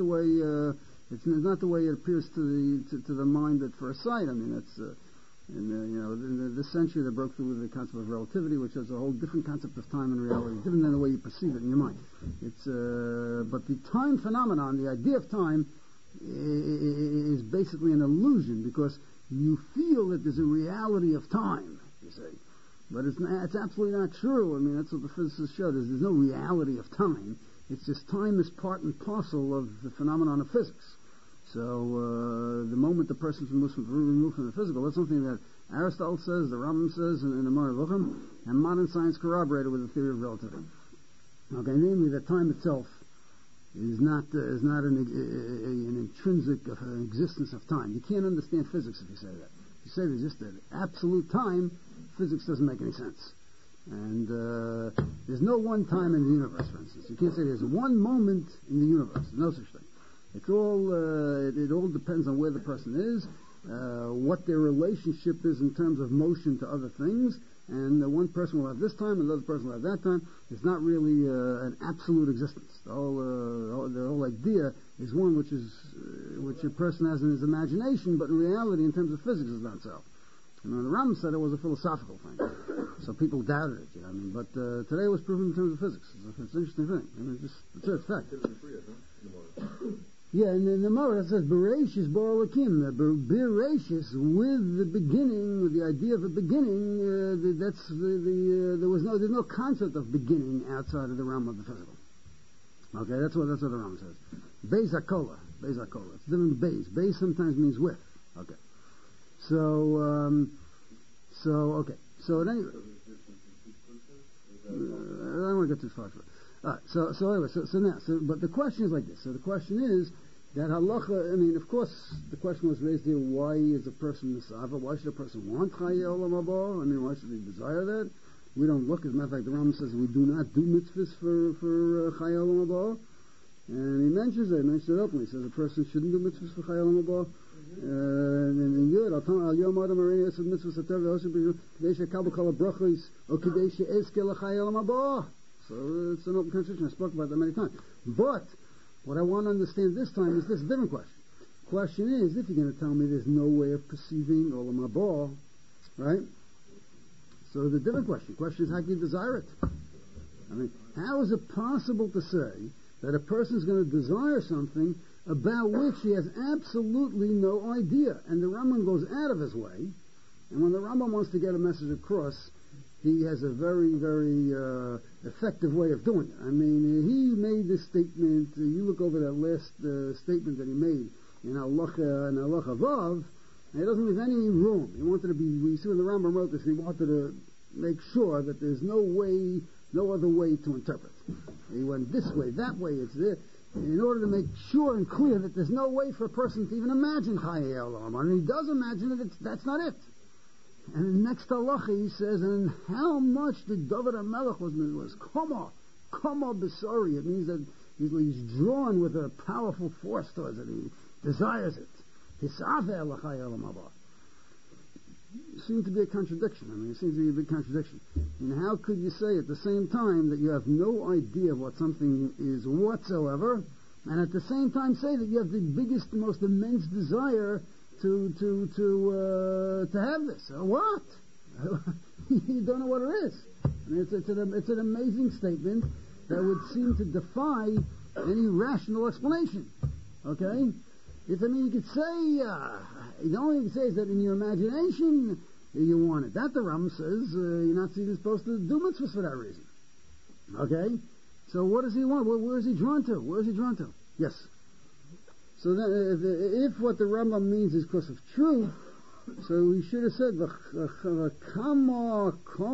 way it appears to the mind at first sight. That's in this century they broke through with the concept of relativity, which is a whole different concept of time and reality, different than the way you perceive it in your mind. But the time phenomenon, the idea of time, is basically an illusion because you feel that there's a reality of time. You see. But it's absolutely not true. That's what the physicists showed. There's no reality of time. It's just time is part and parcel of the phenomenon of physics. So the moment the person's removed from the physical, that's something that Aristotle says, the Rambam says in the Moreh Nevuchim, and modern science corroborated with the theory of relativity. Okay, namely that time itself is not an intrinsic existence of time. You can't understand physics if you say that. If you say there's just an absolute time, physics doesn't make any sense. And there's no one time in the universe, for instance. You can't say there's one moment in the universe. There's no such thing. It's all it all depends on where the person is, what their relationship is in terms of motion to other things, and one person will have this time, and the other person will have that time. It's not really an absolute existence. The whole idea is one which a person has in his imagination, but in reality, in terms of physics, is not so. The Rambam said it was a philosophical thing, so people doubted it. You know what I mean? But today it was proven in terms of physics. It's an interesting thing. I mean, it's a fact. Yeah, and in the Gemara it says Bereshis Bar Elokim. The Bereshis with the beginning, with the idea of a beginning. There's no concept of beginning outside of the realm of the physical. Okay, that's what the Rambam says. Beis Hakola. It's different than Beis. Beis sometimes means with. Okay. So okay. So at any rate, I don't want to get too far. Alright, so anyway, but the question is like this. So the question is that halacha. I mean, of course, the question was raised here: why is a person misava? Why should a person want Chayei Olam Haba? I mean, why should he desire that? We don't look. As a matter of fact, the Rambam says we do not do mitzvahs for Chayei Olam Haba, and he mentions it openly. He says a person shouldn't do mitzvahs for Chayei Olam Haba. And in Yud, Al Yom Adam Arei Yosef Mitzvah Satev Yosef Kadesh Kabel Kol Brachos O Kadesh Ezke L'Chayei Olam Haba. So it's an open contradiction. I spoke about that many times. But what I want to understand this time is this: a different question. Question is, if you're going to tell me there's no way of perceiving Olam Haba, right? So the different question. The question is, how can you desire it? I mean, how is it possible to say that a person's going to desire something about which he has absolutely no idea? And the Rambam goes out of his way, and when the Rambam wants to get a message across, he has a very, very effective way of doing it. I mean, he made this statement. You look over that last statement that he made in Halacha Vav, and it doesn't leave any room. He wanted to be. We see when the Rambam wrote this, he wanted to make sure that there's no other way to interpret. He went this way, that way. It's there. In order to make sure and clear that there's no way for a person to even imagine Chayei Olam Haba, and he does imagine it, that's not it. And in the next halacha he says, and how much did David HaMelech was kama b'sari. It means that he's drawn with a powerful force towards it. He desires it. Hisaveh l'chayei olam haba. It seems to be a contradiction. I mean, it seems to be a big contradiction. And how could you say at the same time that you have no idea what something is whatsoever, and at the same time say that you have the biggest, the most immense desire to have this? What? You don't know what it is. I mean, it's an amazing statement that would seem to defy any rational explanation. Okay? You could say, the only thing you can say is that in your imagination you want it. That the Rambam says you're not even supposed to do mitzvahs for that reason. Okay? So what does he want? Where is he drawn to? Yes. So then, if what the Rambam means is because of truth, so we should have said v'chama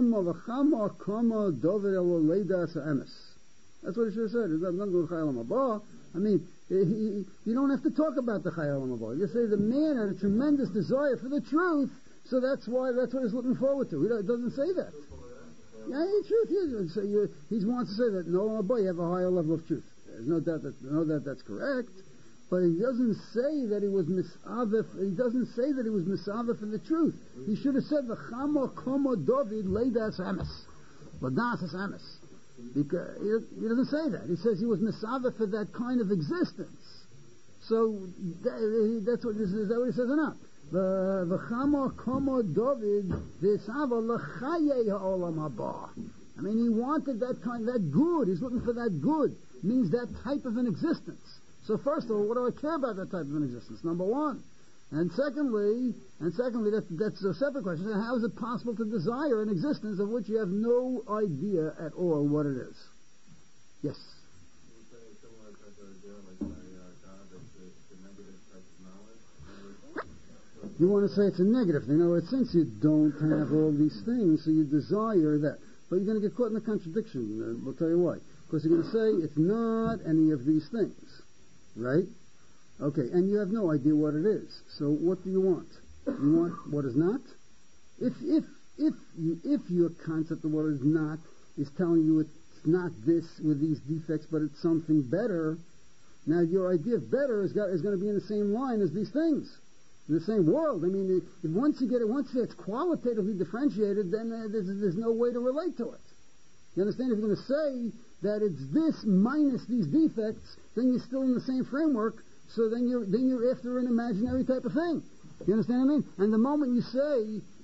dover elo leidas ha'emes. That's what he should have said. It's not going to Chayei Olam Haba. I mean, you don't have to talk about the Chayei Olam Haba. You say the man had a tremendous desire for the truth, so that's what he's looking forward to. It doesn't say that. Yeah, the truth is. So he wants to say that in Olam Haba you have a higher level of truth. There's no doubt that's correct. But he doesn't say that he was misaveh. He doesn't say that he was misaveh for the truth. He should have said v'chama komo David leidas emes, ladas emes. Because he doesn't say that. He says he was misaveh for that kind of existence. So that's what is that what he says or not? V'chama komo David v'sava l'chayei ha'olam haba. I mean, he wanted that good. He's looking for that good. It means that type of an existence. So first of all, what do I care about that type of an existence? Number one. And secondly, that's a separate question. How is it possible to desire an existence of which you have no idea at all what it is? Yes? You want to say it's a negative thing. In other words, since you don't have all these things, so you desire that. But you're going to get caught in a contradiction. We'll tell you why. Because you're going to say it's not any of these things. Right? Okay, and you have no idea what it is. So what do you want? You want what is not? If your concept of what is not is telling you it's not this with these defects, but it's something better, now your idea of better is going to be in the same line as these things, in the same world. I mean, once it's qualitatively differentiated, then there's no way to relate to it. You understand? If you're going to say that it's this minus these defects, then you're still in the same framework. So then you're after an imaginary type of thing. You understand what I mean? And the moment you say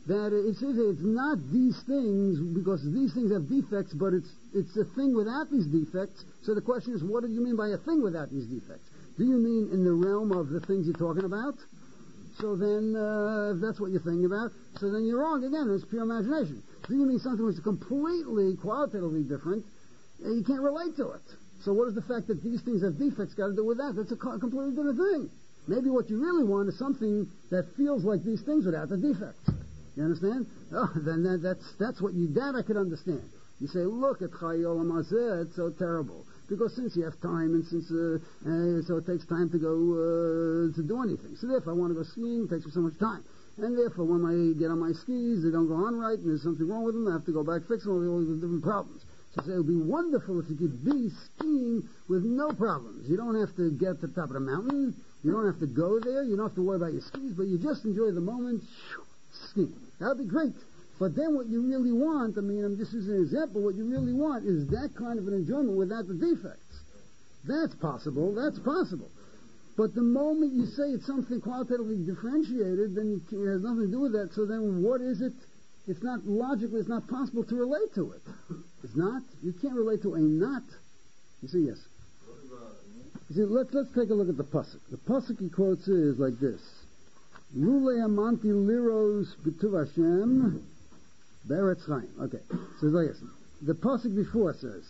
that it's not these things, because these things have defects, but it's a thing without these defects. So the question is, what do you mean by a thing without these defects? Do you mean in the realm of the things you're talking about? So then, if that's what you're thinking about, so then you're wrong again. It's pure imagination. Do you mean something which is completely qualitatively different? You can't relate to it. So what does the fact that these things have defects got to do with that? That's a completely different thing. Maybe what you really want is something that feels like these things without the defects. You understand? Oh, then that's what that I could understand. You say, look at Chai Olam Hazeh, it's so terrible. Because since you have time, and since so it takes time to go to do anything. So therefore, I want to go skiing, it takes me so much time. And therefore, when I get on my skis, they don't go on right, and there's something wrong with them, I have to go back fixing all the different problems. So it would be wonderful if you could be skiing with no problems. You don't have to get to the top of the mountain, you don't have to go there, you don't have to worry about your skis, but you just enjoy the moment, skiing. That would be great. But then what you really want, I'm just using an example, what you really want is that kind of an enjoyment without the defects. That's possible. But the moment you say it's something qualitatively differentiated, then it has nothing to do with that. So then what is it? It's not logically, it's not possible to relate to it. It's not. You can't relate to a not. You see, yes. You see, let's take a look at the pasuk. The pasuk he quotes is like this: Lule amanti liros b'tuv Hashem be'eretz chaim. Okay, so it's like this. The pasuk before says,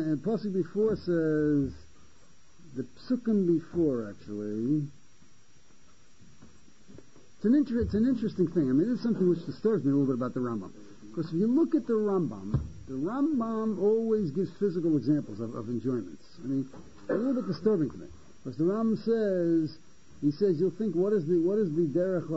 the psukim before actually. It's an interesting thing. This is something which disturbs me a little bit about the Rambam. Because if you look at the Rambam always gives physical examples of enjoyments. A little bit disturbing to me. Because the Rambam says, you'll think, what is the derech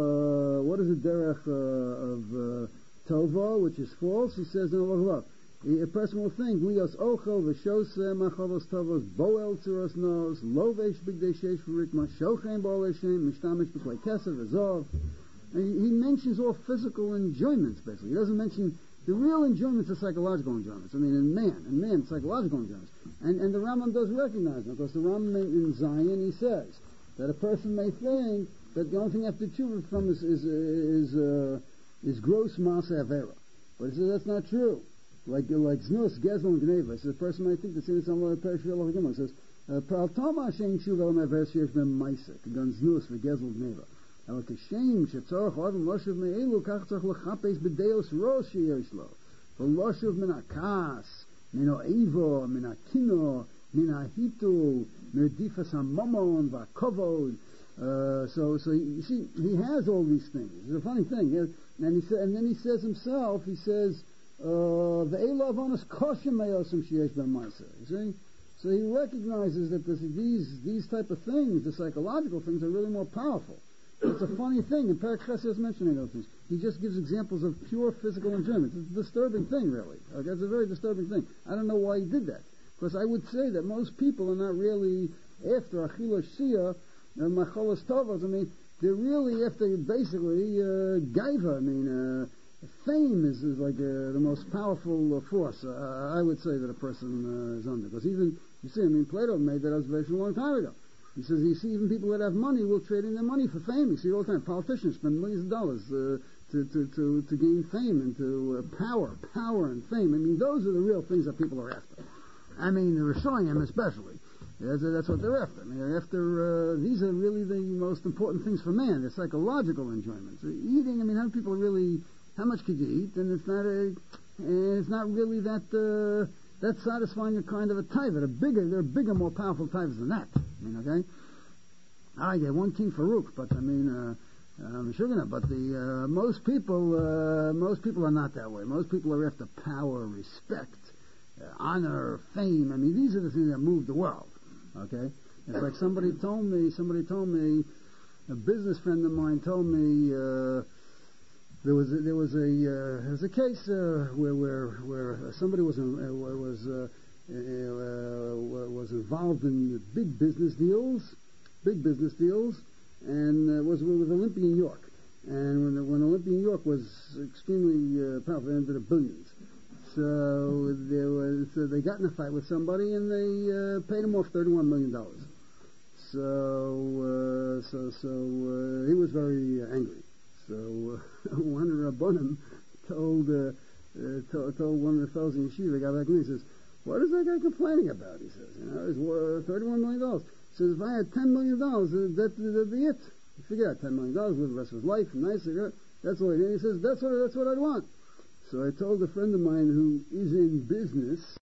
of tova, which is false? He says, no, look. A person will think, lios ochel v'shos machavos tovos boel tzuros nos lovesh b'gdei sheish v'rikma shochem bo'ol Hashem mishtamish b'klei kesef v'zov. He mentions all physical enjoyments, basically. He doesn't mention the real enjoyments are psychological enjoyments. In man, psychological enjoyments. And the Rambam does recognize them, because the Rambam in Zion, he says that a person may think that the only thing you have to tshuva from is gross masa avera. But he says that's not true. Like Znus, Gezel, and Gneva. So the person might think the sin is somewhere perish for Allah. It says, Pral Toma Shem Shuva Mever Shesh Ben Maisek, Gun Znus, Gezel, Gneva. Like a shame, Shetzorach Odom Loshuv Me'elu, Kach Tzorach Lechapes B'deos Rosh Yesh Lo. V'Loshuv Min HaKas, Min HaEvo, Min HaKino, Min HaHitu, Min HaDifas HaMamon, V'Kovod. So you see, he has all these things. It's a funny thing. And then he says himself, the Eilav Onas Koshem Me'osim Sheyesh Ben Maisa. You see? So he recognizes that these type of things, the psychological things, are really more powerful. It's a funny thing, and Perek Ches is mentioning those things. He just gives examples of pure physical enjoyment. It's a disturbing thing, really. Okay? It's a very disturbing thing. I don't know why he did that. Because I would say that most people are not really after Achila Shia, Macholas Tovos. They're really after basically Gaiva. Fame is like the most powerful force I would say that a person is under. Because even, you see, Plato made that observation a long time ago. He says, you see, even people that have money will trade in their money for fame. You see it all the time. Politicians spend millions of dollars to gain fame and to power and fame. Those are the real things that people are after. The Rishonim especially. That's what they're after. They're after, these are really the most important things for man. They're psychological enjoyments. Eating, how many people are really... How much could you eat? And it's not really that satisfying a kind of a taiva. There are bigger, more powerful taivas than that. Okay? I get one King Farouk, but I'm sure not. But most people are not that way. Most people are after power, respect, honor, fame. These are the things that move the world. Okay? It's like somebody told me, a business friend of mine told me. There was a case where somebody was involved in big business deals, and was with Olympia New York. And when Olympia New York was extremely powerful, they ended up billions. So they got in a fight with somebody, and they paid him off $31 million. So he was very angry. So one Rabbanim told one of the fellows in yeshiva, the guy back then, he says, what is that guy complaining about? He says, he's worth $31 million. He says, if I had $10 million, that'd be it. Forget $10 million, live the rest of his life, nice, that's all he did. He says, that's what I'd want. So I told a friend of mine who is in business,